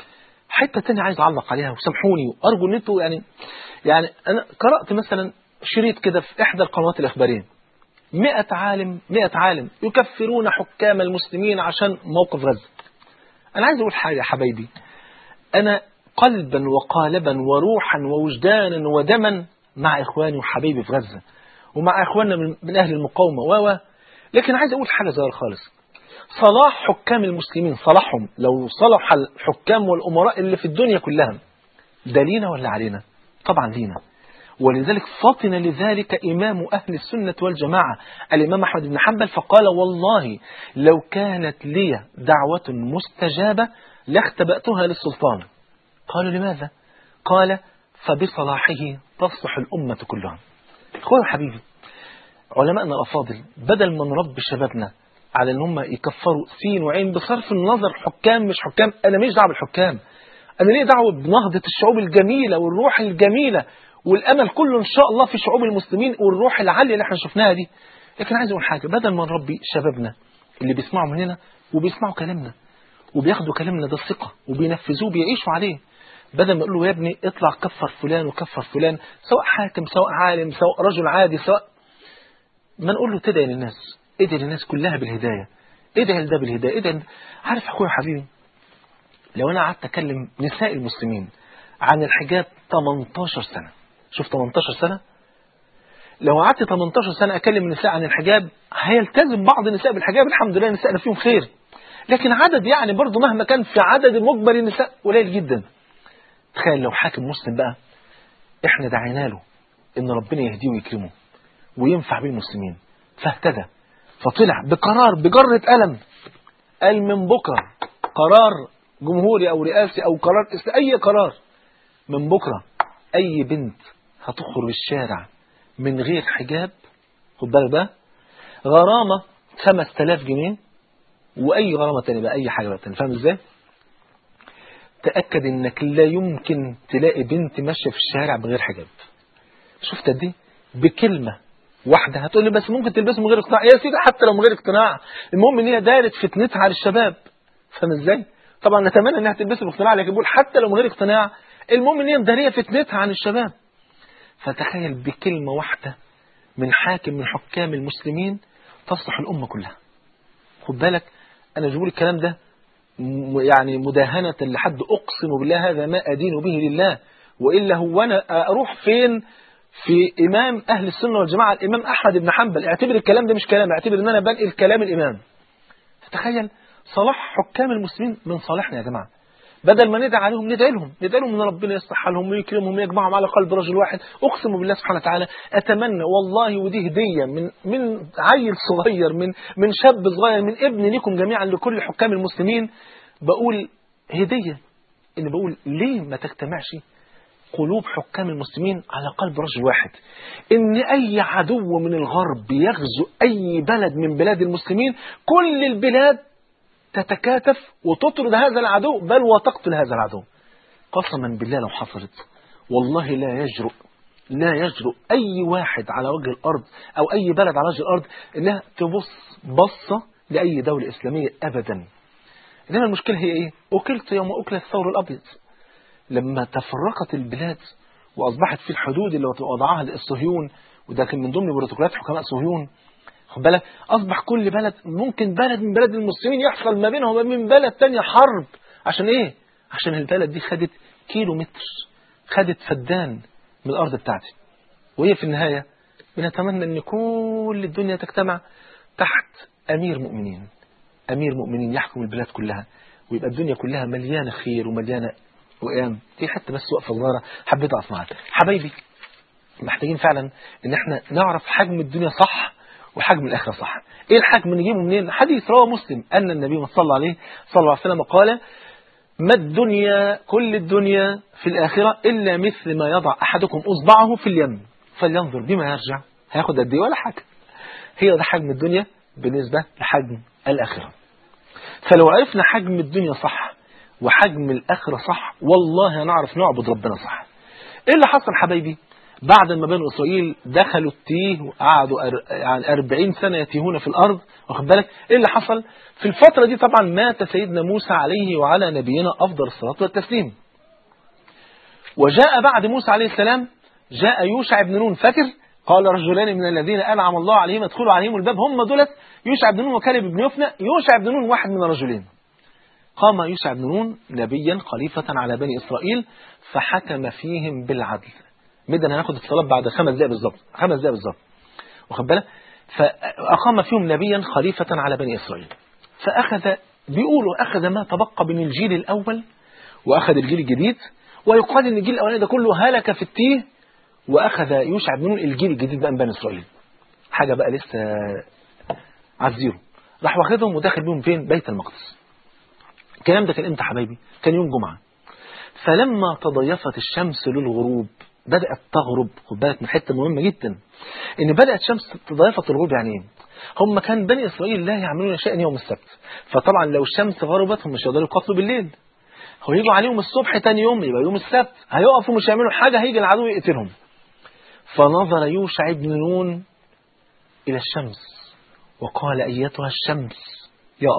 حته ثانيه عايز اعلق عليها وسامحوني وارجو ان انتوا يعني انا قرات مثلا شريط كده في احدى القنوات الاخباريه 100 عالم يكفرون حكام المسلمين عشان موقف غزه. انا عايز اقول حاجه يا حبايبي، انا قلبا وقالبا وروحا ووجدانا ودما مع اخواني وحبايبي في غزه ومع اخواننا من اهل المقاومه لكن عايز اقول حاجه صغيره خالص. صلاح حكام المسلمين، صلاحهم لو صلح الحكام والامراء اللي في الدنيا كلها، ده لينا ولا علينا؟ طبعا لينا. ولذلك فطن لذلك امام اهل السنه والجماعه الامام احمد بن حنبل فقال والله لو كانت لي دعوه مستجابه لاختبأتها للسلطان. قالوا لماذا؟ قال فبصلاحه تصلح الامه كلها. اخويا حبيبي، علماءنا الافاضل بدل ما نربي شبابنا على ان هم يكفروا سين وعين بصرف النظر حكام مش حكام، انا مش دعوه بالحكام، انا ليه دعوه بنهضه الشعوب الجميله والروح الجميله والامل كله ان شاء الله في شعوب المسلمين والروح العاليه اللي احنا شفناها دي. لكن عايز اقول حاجه، بدل ما نربي شبابنا اللي بيسمعوا مننا وبيسمعوا كلامنا وبياخدوا كلامنا ده ثقه وبينفذوه بيعيشوا عليه، بدل ما اقول له يا ابني اطلع كفر فلان وكفر فلان، سواء حاكم سواء عالم سواء رجل عادي سواء، ما نقول له تدعي للناس، ادعي للناس كلها بالهدايه، ادعي لده بالهدايه، ادعي. عارف اخويا حبيبي، لو انا قعدت اكلم نساء المسلمين عن الحجاب 18 سنه، شوف 18 سنه، لو قعدت 18 سنه اكلم النساء عن الحجاب هيلتزم بعض النساء بالحجاب، الحمد لله نسائنا فيهم خير، لكن عدد يعني برضو مهما كان في عدد مجمل النساء قليل جدا. تخيل لو حاكم مسلم بقى احنا دعينا له ان ربنا يهديه ويكرمه وينفع بالمسلمين، فاهتدى فطلع بقرار بجرة قلم، قال من بكرة قرار جمهوري او رئاسي او قرار اي قرار، من بكرة اي بنت هتخرج الشارع من غير حجاب خد بالك بقى غرامة 5000 جنيه، واي غرامة تانية بقى اي حاجة بقى تانية، فاهم ازاي؟ تأكد انك لا يمكن تلاقي بنت ماشية في الشارع بغير حجاب. شفت دي بكلمة واحدة. هتقول لي بس ممكن تلبسه من غير اقتناع، يا سيدي حتى لو من غير اقتناع المهم ان هي دارت فتنتها على الشباب، فاهم ازاي؟ طبعا نتمنى انها تلبسه باقتناع، لكن بقول حتى لو من غير اقتناع المهم ان هي داريه فتنتها عن الشباب. فتخيل بكلمة واحدة من حاكم من حكام المسلمين تصلح الأمة كلها. خد بالك أنا جبول الكلام ده يعني مداهنة لحد أقسم بالله هذا ما أدين به لله، وإلا هو أنا أروح فين في إمام أهل السنة والجماعة الإمام أحمد بن حنبل؟ اعتبر الكلام ده مش كلام، اعتبر أن أنا بنقل كلام الإمام. فتخيل صلاح حكام المسلمين من صالحنا يا جماعة، بدل ما ندعي عليهم ندعي لهم ان ربنا يصلح حالهم ويكرمهم ويجمعهم على قلب رجل واحد. اقسم بالله سبحانه وتعالى اتمنى والله، ودي هديه من عيل صغير، من شاب صغير، من ابن لكم جميعا لكل حكام المسلمين، بقول هديه ان بقول ليه ما تجتمعش قلوب حكام المسلمين على قلب رجل واحد، ان اي عدو من الغرب يغزو اي بلد من بلاد المسلمين كل البلاد تتكاتف وتطرد هذا العدو، بل وتقتل هذا العدو. قسما بالله لو حصلت والله لا يجرؤ أي واحد على وجه الأرض أو أي بلد على وجه الأرض إنها تبص بصة لأي دولة إسلامية أبدا. إنما المشكلة هي إيه؟ أكلت يوم أكل الثور الأبيض. لما تفرقت البلاد وأصبحت في الحدود اللي وضعها الصهيون، وده كان من ضمن بروتوكولات حكماء صهيون، خد بالك، أصبح كل بلد ممكن بلد من بلد المسلمين يحصل ما بينهم وبين بلد تانية حرب. عشان إيه؟ عشان البلد دي خدت كيلو متر، خدت فدان من الأرض بتاعتي. وهي في النهاية بنتمنى أن كل الدنيا تجتمع تحت أمير مؤمنين يحكم البلاد كلها، ويبقى الدنيا كلها مليانة خير ومليانة وقيام. دي حتى بس وقفة صغيرة حبيت أسمعها. حبايبي محتاجين فعلا أن احنا نعرف حجم الدنيا صح وحجم الآخرة صح. إيه الحجم نجيبه منين؟ حديث رواه مسلم أن النبي صلى الله عليه وسلم قال: ما الدنيا كل الدنيا في الآخرة إلا مثل ما يضع أحدكم أصبعه في اليم فلينظر بما يرجع. هياخد قد إيه؟ ولا حاجة. هي ده حجم الدنيا بالنسبة لحجم الآخرة. فلو عرفنا حجم الدنيا صح وحجم الآخرة صح والله هنعرف نعبد ربنا صح. إيه اللي حصل حبايبي بعد ما بنو إسرائيل دخلوا التيه وقعدوا 40 سنة يتيهون في الأرض؟ واخد بالك إيه اللي حصل في الفترة دي؟ طبعا مات سيدنا موسى عليه وعلى نبينا أفضل الصلاة والتسليم. وجاء بعد موسى عليه السلام جاء يوشع بن نون. فاكر قال رجلان من الذين أنعم الله عليهم ادخلوا عليهم الباب، هم دولت يوشع بن نون وكالب بن يفنى. يوشع بن نون واحد من الرجلين. قام يوشع بن نون نبيا خليفة على بني إسرائيل فحكم فيهم بالعدل. مدن هناخد الصلاة بعد 5 دقائق بالظبط واخد بالك. فأقام فيهم نبيا خليفة على بني إسرائيل، أخذ ما تبقى من الجيل الأول وأخذ الجيل الجديد، ويقال إن الجيل الأولاني ده كله هلك في التيه، وأخذ يوشع بن نون الجيل الجديد بقى من بني إسرائيل. حاجة بقى لسه على الزيرو. راح واخدهم وداخل بهم فين؟ بيت المقدس. الكلام ده كان امتى حبايبي؟ كان يوم جمعة. فلما تضيفت الشمس للغروب بدأت تغرب. خد بالك من حتة مهمة جدا، إن بدأت الشمس تضيفت الغروب. يعني إيه؟ هم كان بني إسرائيل لا يعملون شيئا يوم السبت، فطبعا لو الشمس غربت هم مش هيقدروا يقاتلوا بالليل، هو يجوا عليهم الصبح تاني يوم يبقى يوم السبت، هيقفوا مش هيعملوا حاجة، هيجي العدو يقتلهم. فنظر يوشع بن نون إلى الشمس وقال: أيتها الشمس، يا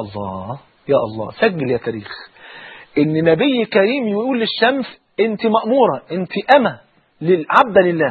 الله سجل يا تاريخ إن نبي كريم يقول للشمس: أنت مأمورة، أنت أمة عبد لله،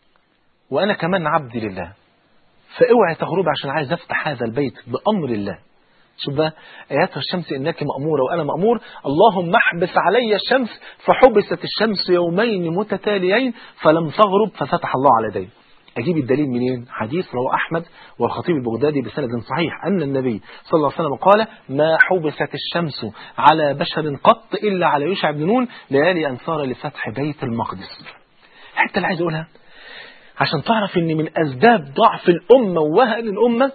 وأنا كمان عبد لله، فاوعي تغرب عشان عايز أفتح هذا البيت بأمر الله. شوف بقى، أيتها الشمس إنك مأمورة وأنا مأمور، اللهم احبس علي الشمس، فحبست الشمس يومين متتاليين فلم تغرب ففتح الله على يديه. أجيب الدليل منين؟ حديث رواه أحمد والخطيب البغدادي بسند صحيح أن النبي صلى الله عليه وسلم قال: ما حبست الشمس على بشر قط إلا على يوشع بن نون ليالي أن صار لفتح بيت المقدس. حتى اللي عايز أقولها عشان تعرف إن من أسباب ضعف الأمة ووهن الأمة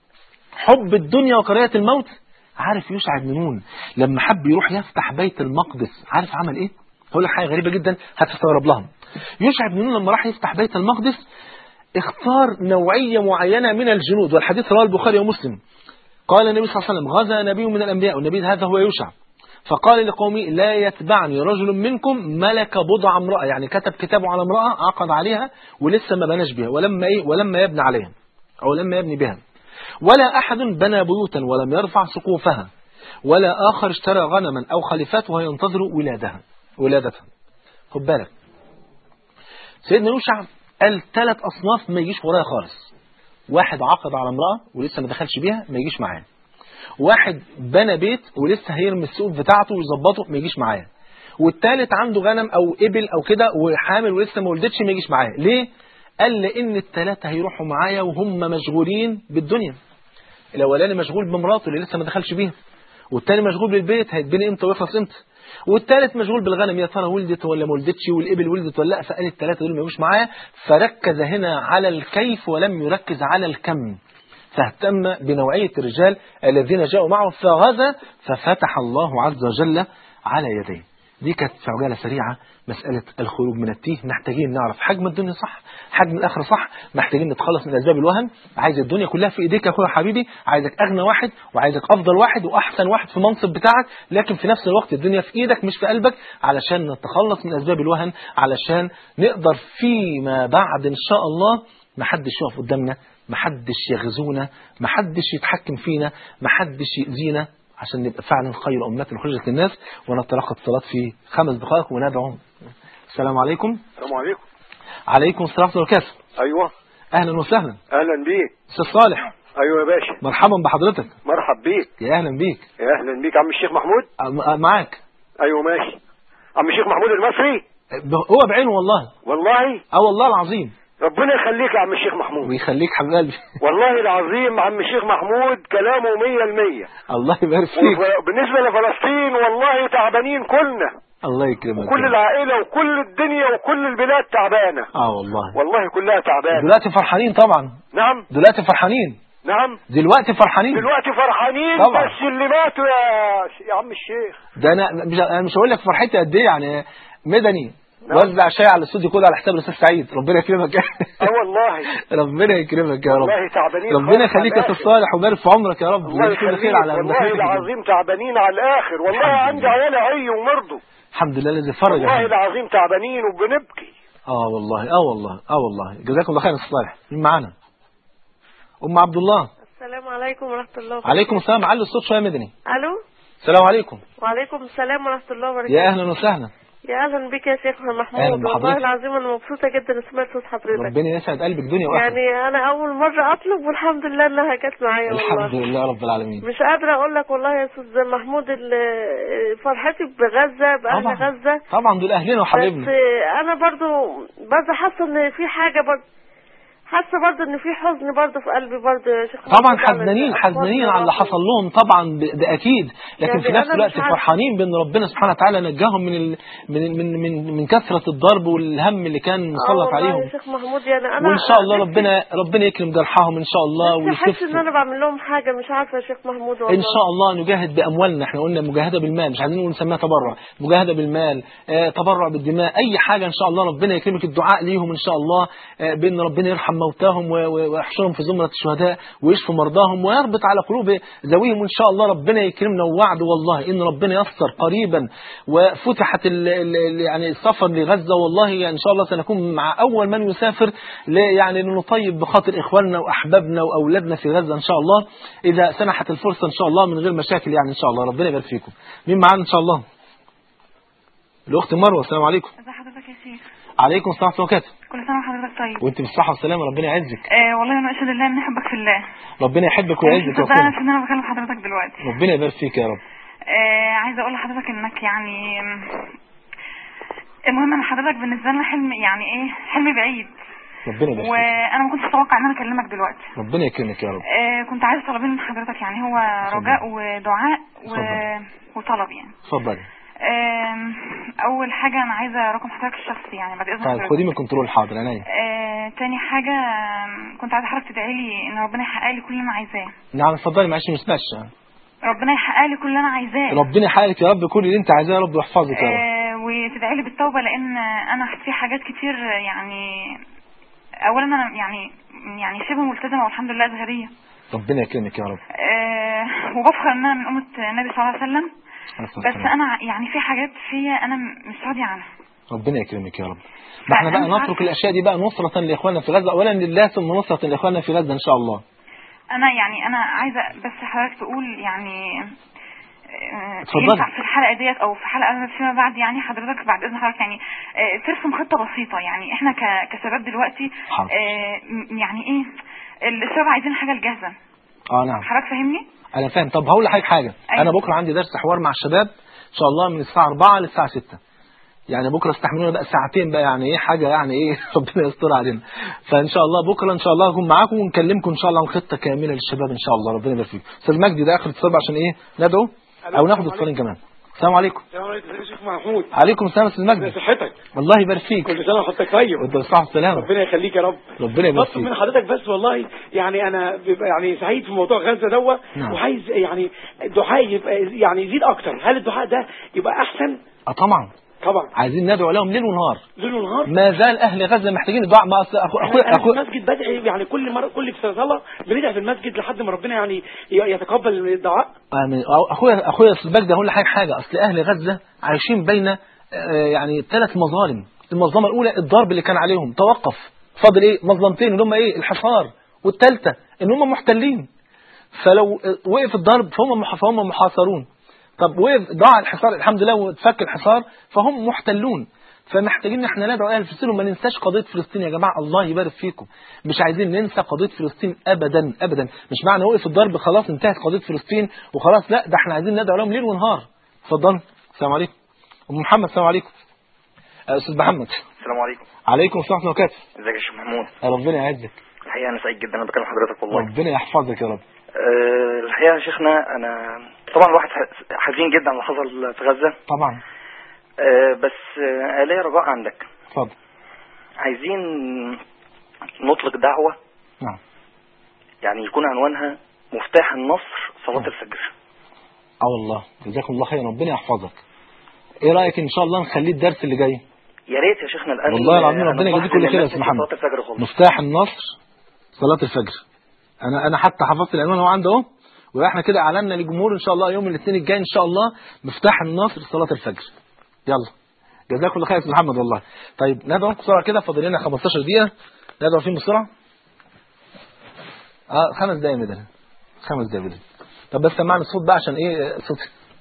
حب الدنيا وكراهية الموت. عارف يوشع بن نون لما حب يروح يفتح بيت المقدس عارف عمل إيه؟ هقول لك حاجة غريبة جدا هتستغرب لها. يوشع بن نون لما راح يفتح بيت المقدس اختار نوعية معينة من الجنود، والحديث رواه البخاري ومسلم. قال النبي صلى الله عليه وسلم: غزا نبي من الأنبياء، والنبي هذا هو يوشع، فقال لقومه: لا يتبعني رجل منكم ملك بضع امرأة، يعني كتب كتابه على امرأة عقد عليها ولسه ما بناش بها ولما يبني عليها أو لما يبني بها، ولا أحد بنى بيوتا ولم يرفع سقوفها، ولا آخر اشترى غنما أو خليفات وهو ينتظر ولادتها. خد بالك سيدنا يوشع قال 3 أصناف ما يجيش ورايا خالص. واحد عقد على امرأة ولسه ما دخلش بيها ما يجيش معايا. واحد بنى بيت ولسه هيرمي السقوف بتاعته ويظبطه ما يجيش معايا. والثالث عنده غنم أو إبل أو كده وحامل ولسه ما ولدتش ما يجيش معايا. ليه؟ قال لأن ال3 هيروحوا معايا وهم مشغولين بالدنيا. الأولاني مشغول بمراته اللي لسه ما دخلش بيها، والثاني مشغول بالبيت هيتبني امتى ويخلص امتى، والثالث مشغول بالغنم يا ترى ولدت ولا ما ولدتش، والإبل ولدت ولا لا. فقال ال3 دول ما يجوش معايا، فركز هنا على الكيف ولم يركز على الكم، فاهتم بنوعية الرجال الذين جاءوا معه فغزا ففتح الله عز وجل على يديه. دي كانت في عجالة سريعة مسألة الخروج من التيه. محتاجين نعرف حجم الدنيا صح، حجم الآخرة صح، محتاجين نتخلص من أسباب الوهن. عايز الدنيا كلها في إيديك يا أخويا حبيبي، عايزك أغنى واحد وعايزك أفضل واحد وأحسن واحد في منصب بتاعك، لكن في نفس الوقت الدنيا في إيدك مش في قلبك، علشان نتخلص من أسباب الوهن، علشان نقدر فيما بعد إن شاء الله محدش يقف قدامنا، محدش يغزونا، محدش يتحكم فينا، محدش يأذينا، عشان نبقى فعلا خير أمة أخرجت للناس. ونتلقى الصلاة في 5 دقائق وندعو. السلام عليكم. السلام عليكم. عليكم السلام ورحمة الله وبركاته. ايوه أهلا وسهلا. اهلا بيك. أستاذ صالح. ايوه يا باشا. مرحبا بحضرتك. مرحب بيك. يا أهلا بيك. يا اهلا بيك عم الشيخ محمود. معاك. ايوه ماشي. عم الشيخ محمود المصري. هو بعينه والله. والله. والله العظيم. ربنا يخليك يا عم الشيخ محمود. ويخليك حبيب قلبي. والله العظيم عم الشيخ محمود كلامه 100%. الله يبارك فيك. بالنسبة لفلسطين والله تعبانين كلنا. الله يكرمك. كل العائلة وكل الدنيا وكل البلاد تعبانة. والله كلها تعبانة. دلوقتي فرحانين طبعا. نعم. دلوقتي فرحانين. نعم. دلوقتي فرحانين طبعا. بس اللي ماتوا يا عم الشيخ ده انا مش هقول لك فرحتي قد ايه يعني. مدني وزع شاي على الاستوديو كله على حساب الاستاذ سعيد. ربنا يكرمك. والله ربنا يكرمك يا رب. والله تعبانين. ربنا يخليك يا استاذ صالح ويبارك في عمرك يا رب. الله يخليك. والله العظيم تعبانين على الاخر. والله عندي عيال عي ومرضوا. الحمد لله الذي فرج. والله العظيم تعبانين وبنبكي. والله جزاكم الله خير يا استاذ صالح. مين معانا؟ ام عبد الله. السلام عليكم ورحمة الله وبركاته. عليكم السلام. علي الصوت شويه مدني. الو. السلام عليكم. وعليكم السلام ورحمة الله وبركاته. يا اهلا وسهلا. يا اهلا بك يا شيخ محمود. أهلا بحضرتك. والله العظيم انا مبسوطة جدا سمعت صوت حضرتك. ربنا يسعد قلبك دنيا واحدة. يعني انا اول مرة اطلب والحمد لله انها جت معايا والله. الحمد لله رب العالمين. مش قادرة اقول لك والله يا استاذ محمود فرحتي بغزة باهل غزة. طبعا دول اهلنا وحبايبنا. بس انا برضو حاسة ان في حاجة حاسه برضه ان في حزن برضه في قلبي برضه يا شيخ. طبعا حزنين على اللي حصل لهم طبعا ده اكيد، لكن يعني في نفس الوقت فرحانين بان ربنا سبحانه وتعالى نجاهم من كثره الضرب والهم اللي كان مسلط عليهم. يا شيخ محمود يعني انا وان شاء الله ربنا يكرم جرحهم ان شاء الله ويخف. ان انا بعمل لهم حاجه مش عارفه يا شيخ محمود والله. ان شاء الله نجاهد باموالنا. احنا قلنا مجاهده بالمال، مش عايزين نقول نسميها تبرع، مجاهده بالمال، تبرع بالدماء، اي حاجه ان شاء الله. ربنا يكرمك. الدعاء ليهم ان شاء الله بان ربنا يرحم موتاهم ويحشرهم في زمرة الشهداء ويشفي مرضاهم ويربط على قلوب ذويهم. وإن شاء الله ربنا يكرمنا. ووعد والله إن ربنا يسر قريبا وفتحت يعني السفر لغزة. والله يعني إن شاء الله سنكون مع أول من يسافر يعني لنطيب بخاطر إخواننا وأحبابنا وأولادنا في غزة إن شاء الله إذا سنحت الفرصة إن شاء الله من غير مشاكل يعني إن شاء الله. ربنا يبارك فيكم. مين معانا إن شاء الله؟ الأخت مروة. السلام عليكم. ازي حضرتك يا شيخ؟ عليكم السلام ورحمة الله وبركاته. كل سنه وحضرتك طيب. وانت بالصحه والسلامه. ربنا يعزك. والله انا اشهد الله اني احبك في الله. ربنا يحبك ويعزك. بس انا بكلم حضرتك دلوقتي. ربنا يبارك فيك يا رب. عايزه اقول لحضرتك انك يعني المهم ان حضرتك بالنسبه لنا حلم يعني ايه حلم بعيد. ربنا يبارك فيك. وانا ما كنتش اتوقع ان انا اكلمك دلوقتي. ربنا يكرمك يا رب. كنت عايزه طلبين من حضرتك يعني هو رجاء ودعاء وطلب يعني. اتفضلي. اول حاجه انا عايزه رقم حضرتك الشخصي يعني بعد اذنك. طيب خدي من الكنترول. حاضر عينيا. تاني حاجه كنت عايزه حضرتك تدعي لي ان ربنا يحقق لي كل اللي انا عايزاه. نعم اتفضلي معلش ما سمعتش. ربنا يحقق لي كل اللي انا عايزاه. ربنا يحقق لك يا رب كل اللي انت عايزاه يا رب ويحفظك يا رب. وتدعي لي بالتوبه لان انا في حاجات كتير يعني اولا انا يعني شبه ملتزمه والحمد لله ازهريه. ربنا يكرمك يا رب. وبفخر ان انا من امه النبي صلى الله عليه وسلم. بس انا يعني في حاجات فيا انا مش راضيه عنها. ربنا يكرمك يا رب. ما احنا بقى نترك الاشياء دي بقى نصرة لاخواننا في غزة. اولا لله ثم نصرة لاخواننا في غزة ان شاء الله. انا عايزه بس حضرتك تقول يعني ينفع في الحلقه ديت او في حلقه فيما بعد يعني حضرتك بعد اذن حضرتك يعني ترسم خطه بسيطه يعني احنا كشباب دلوقتي يعني ايه الشباب عايزين حاجه الجاهزه. نعم حضرتك فاهمني؟ انا فاهم. طب هقول لحضرتك حاجه. أيوة. انا بكره عندي درس حوار مع الشباب ان شاء الله من الساعه 4 للساعه 6. يعني بكره استحملونا بقى ساعتين بقى يعني ايه حاجه يعني ايه ربنا يستر علينا. فان شاء الله بكره ان شاء الله هكون معاكم ونكلمكم ان شاء الله عن خطه كامله للشباب ان شاء الله. ربنا يبارك فيك. استاذ مجدي ده اخر اتصال عشان ايه ندعو او ناخد اتصالين كمان. السلام عليكم. السلام عليكم يا شيخ محمود. عليكم السلام استاذ مجدي. صحتك. الله يبارك فيك. كل سنه وحضرتك طيب. وانت بالصحه والسلامه. ربنا يخليك يا رب. ربنا يبارك فيك. من حضرتك بس والله يعني انا بيبقى يعني سعيد في موضوع غزه دوت. نعم. وعايز يعني الدعاء يبقى يعني يزيد اكتر. هل الدعاء ده يبقى احسن طبعا عايزين ندعو لهم ليل ونهار. ما زال اهل غزه محتاجين الدعاء. ما اخويا المسجد بدعي يعني كل مره كل صلاه بندعي في المسجد لحد ما ربنا يعني يتقبل الدعاء. امين. اخويا السباك ده هقول لك حاجه. اصل اهل غزه عايشين بين يعني 3 مظالم. المظلمه الاولى الضرب اللي كان عليهم توقف، فاضل ايه؟ مظلمتين اللي هم ايه؟ الحصار، والثالثه ان هم محتلين. فلو وقف الضرب فهم محاصرون. طب وقف ضاع الحصار الحمد لله واتفك الحصار فهم محتلون. فمحتاجين ان احنا ندعو اهل فلسطين وما ننساش قضيه فلسطين يا جماعه. الله يبارك فيكم. مش عايزين ننسى قضيه فلسطين ابدا ابدا. مش معنى وقف الضرب خلاص انتهت قضيه فلسطين وخلاص، لا، ده احنا عايزين ندعو لهم ليل ونهار. اتفضلوا. السلام عليكم. ام محمد. السلام عليكم. استاذ محمد. السلام عليكم. عليكم السلام ورحمه الله وبركاته. ازيك يا شيخ محمود؟ ربنا يعزك. الحقيقه انا سعيد جدا انا بكلم حضرتك والله. ربنا يحفظك يا رب. الحقيقه يا شيخنا انا طبعا الواحد حزين جدا على اللي حصل في غزه طبعا. بس ليا رجاء عندك. اتفضل. عايزين نطلق دعوه نعم يعني يكون عنوانها مفتاح النصر صلاه الفجر. والله جزاكم الله خير. ربنا يحفظك. ايه رايك ان شاء الله نخليه الدرس اللي جاي؟ يا ريت يا شيخنا. الان والله العظيم ربنا يجزيك كل خير يا استاذ محمد. مفتاح النصر صلاه الفجر. انا حتى حفظت العنوان هو عنده اهو. واحنا كده اعلنا للجمهور ان شاء الله يوم الاثنين الجاي ان شاء الله مفتاح النصر صلاه الفجر. يلا جزاكم الله خير يا استاذ محمد والله. طيب ندعو بسرعه كده، فاضل لنا 15 دقيقه ندعو فيهم بسرعه. 5 دقايق بدل 5 دقايق بدل. طب بس سمعنا الصوت بقى عشان ايه صوت.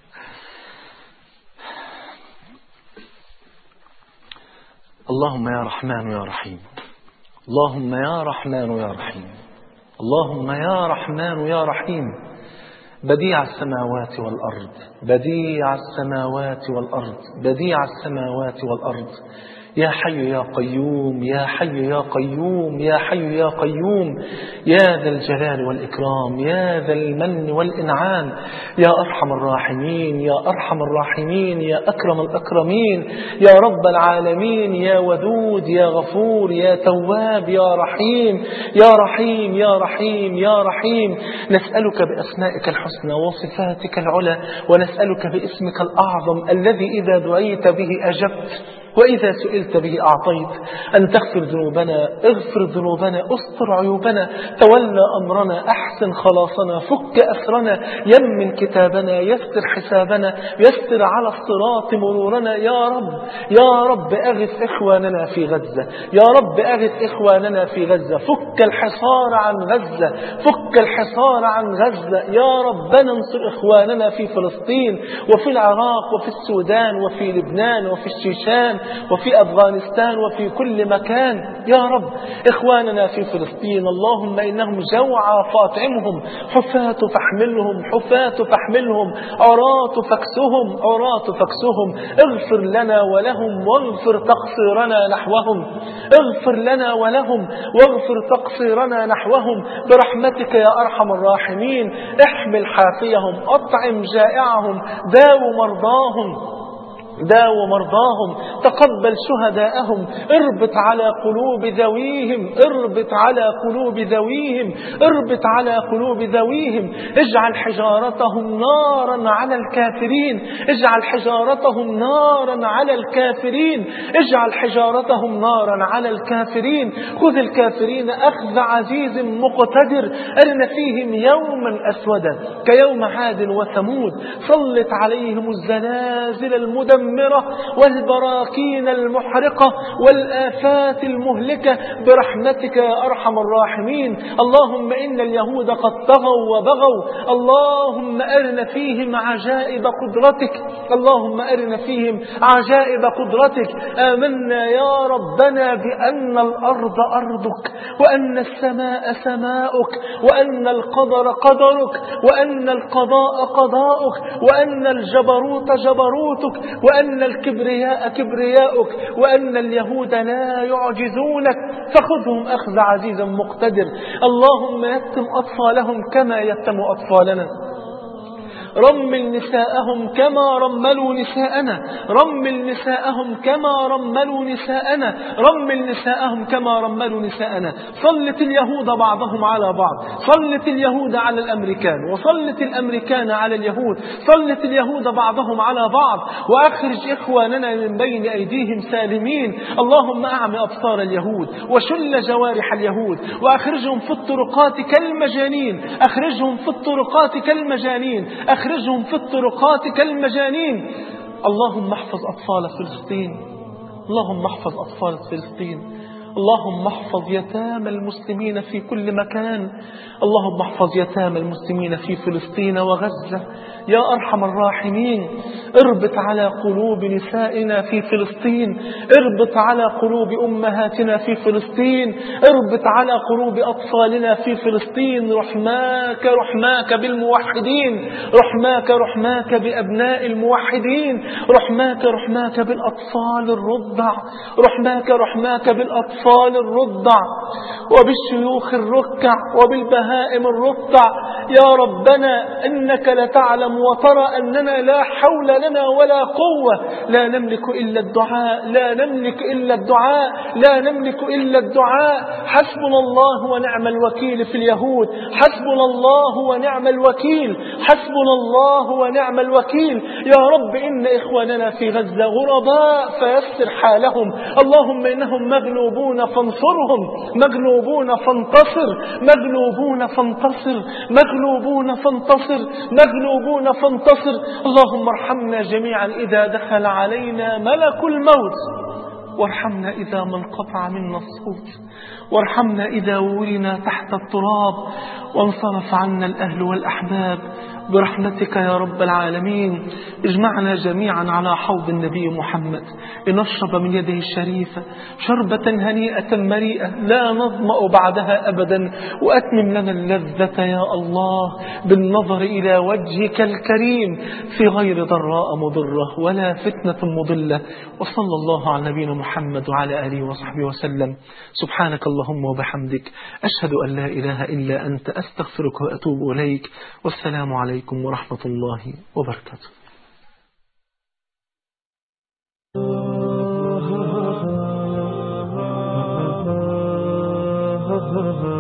اللهم يا رحمن يا رحيم. اللهم يا رحمن يا رحيم. اللهم يا رحمن يا رحيم. بديع السماوات والأرض. بديع السماوات والأرض. بديع السماوات والأرض. يا حي يا قيوم. يا حي يا قيوم. يا حي يا قيوم. يا ذا الجلال والإكرام. يا ذا المن والإنعام. يا أرحم الراحمين. يا أرحم الراحمين. يا أكرم الأكرمين. يا رب العالمين. يا ودود يا غفور يا تواب يا رحيم. يا رحيم يا رحيم يا رحيم. نسألك بأسمائك الحسنى وصفاتك العلى، ونسألك باسمك الأعظم الذي إذا دعيت به أجبت وإذا سئلت به أعطيت، أن تغفر ذنوبنا. اغفر ذنوبنا. استر عيوبنا. تولى أمرنا. أحسن خلاصنا. فك أسرنا. يمن كتابنا. يسر حسابنا. يسر على الصراط مرورنا. يا رب يا رب أغث إخواننا في غزة. يا رب أغث إخواننا في غزة. فك الحصار عن غزة. فك الحصار عن غزة. يا ربنا انصر إخواننا في فلسطين وفي العراق وفي السودان وفي لبنان وفي الشيشان وفي أفغانستان وفي كل مكان. يا رب إخواننا في فلسطين اللهم إنهم جوعى فاطعمهم، حفاة فاحملهم، حفاة فاحملهم، عراة فاكسهم، عراة فاكسهم. اغفر لنا ولهم واغفر تقصيرنا نحوهم. اغفر لنا ولهم واغفر تقصيرنا نحوهم برحمتك يا أرحم الراحمين. احمل حافيهم. أطعم جائعهم. داو مرضاهم. داو مرضاهم. تقبل شهداءهم. اربط على قلوب ذويهم. اربط على قلوب ذويهم. اربط على قلوب ذويهم. اجعل حجارتهم نارا على الكافرين. اجعل حجارتهم نارا على الكافرين. اجعل حجارتهم نارا على الكافرين. خذ الكافرين أخذ عزيز مقتدر. أرن فيهم يوما أسودا كيوم عاد وثمود. سلط عليهم الزلازل المدمرة والبراكين المحرقة والآفات المهلكة برحمتك يا أرحم الراحمين. اللهم إن اليهود قد طغوا وبغوا. اللهم أرنا فيهم عجائب قدرتك. اللهم أرنا فيهم عجائب قدرتك. آمنا يا ربنا بأن الأرض أرضك وأن السماء سماؤك وأن القدر قدرك وأن القضاء قضاؤك وأن الجبروت جبروتك وأن الكبرياء كبرياؤك وأن اليهود لا يعجزونك فخذهم أخذ عزيز مقتدر. اللهم يتم أطفالهم كما يتم أطفالنا. رمل نساءهم كما رملوا نساءنا، رمل نساءهم كما رملوا نساءنا، رمل نساءهم كما رملوا نساءنا. صلت اليهود بعضهم على بعض، صلت اليهود على الأمريكان، وصلت الأمريكان على اليهود، صلت اليهود بعضهم على بعض، وأخرج إخواننا من بين أيديهم سالمين. اللهم أعمي أبصار اليهود وشل جوارح اليهود، وأخرجهم في الطرقات كالمجانين، أخرجهم في الطرقات كالمجانين، أخرجهم في الطرقات كالمجانين. اللهم احفظ أطفال فلسطين، اللهم احفظ أطفال فلسطين، اللهم احفظ يتامى المسلمين في كل مكان، اللهم احفظ يتامى المسلمين في فلسطين وغزة يا أرحم الراحمين. اربط على قلوب نسائنا في فلسطين، اربط على قلوب أمهاتنا في فلسطين، اربط على قلوب أطفالنا في فلسطين. رحماك رحماك بالموحدين، رحماك رحماك بأبناء الموحدين، رحماك رحماك بالأطفال الرضع، رحماك رحماك بالأطفال الرضع وبالشيوخ الركع وبالبهائم الرضع. يا ربنا إنك لتعلم وترى أننا لا حول لنا ولا قوة، لا نملك إلا الدعاء، لا نملك إلا الدعاء، لا نملك إلا الدعاء. حسبنا الله ونعم الوكيل في اليهود، حسبنا الله ونعم الوكيل، حسبنا الله ونعم الوكيل. يا رب إن إخواننا في غزة غرباء فيسر حالهم، اللهم إنهم مغلوبون فانصرهم، مغلوبون فانتصر، مغلوبون فانتصر، مغلوبون فانتصر، مغلوبون فانتصر. اللهم ارحمنا جميعا إذا دخل علينا ملك الموت، وارحمنا إذا ما انقطع منا الصوت، وارحمنا إذا ولنا تحت التراب، وانصرف عنا الأهل والأحباب برحمتك يا رب العالمين. اجمعنا جميعا على حوض النبي محمد لنشرب من يده الشريفة شربة هنيئة مريئة لا نظمأ بعدها أبدا، وأتمم لنا اللذة يا الله بالنظر إلى وجهك الكريم في غير ضراء مضرة ولا فتنة مضلة. وصلى الله على نبينا محمد وعلى آله وصحبه وسلم. سبحانك اللهم وبحمدك، أشهد أن لا إله إلا أنت، أستغفرك وأتوب إليك. والسلام عليكم ورحمة الله وبركاته. ha ha ha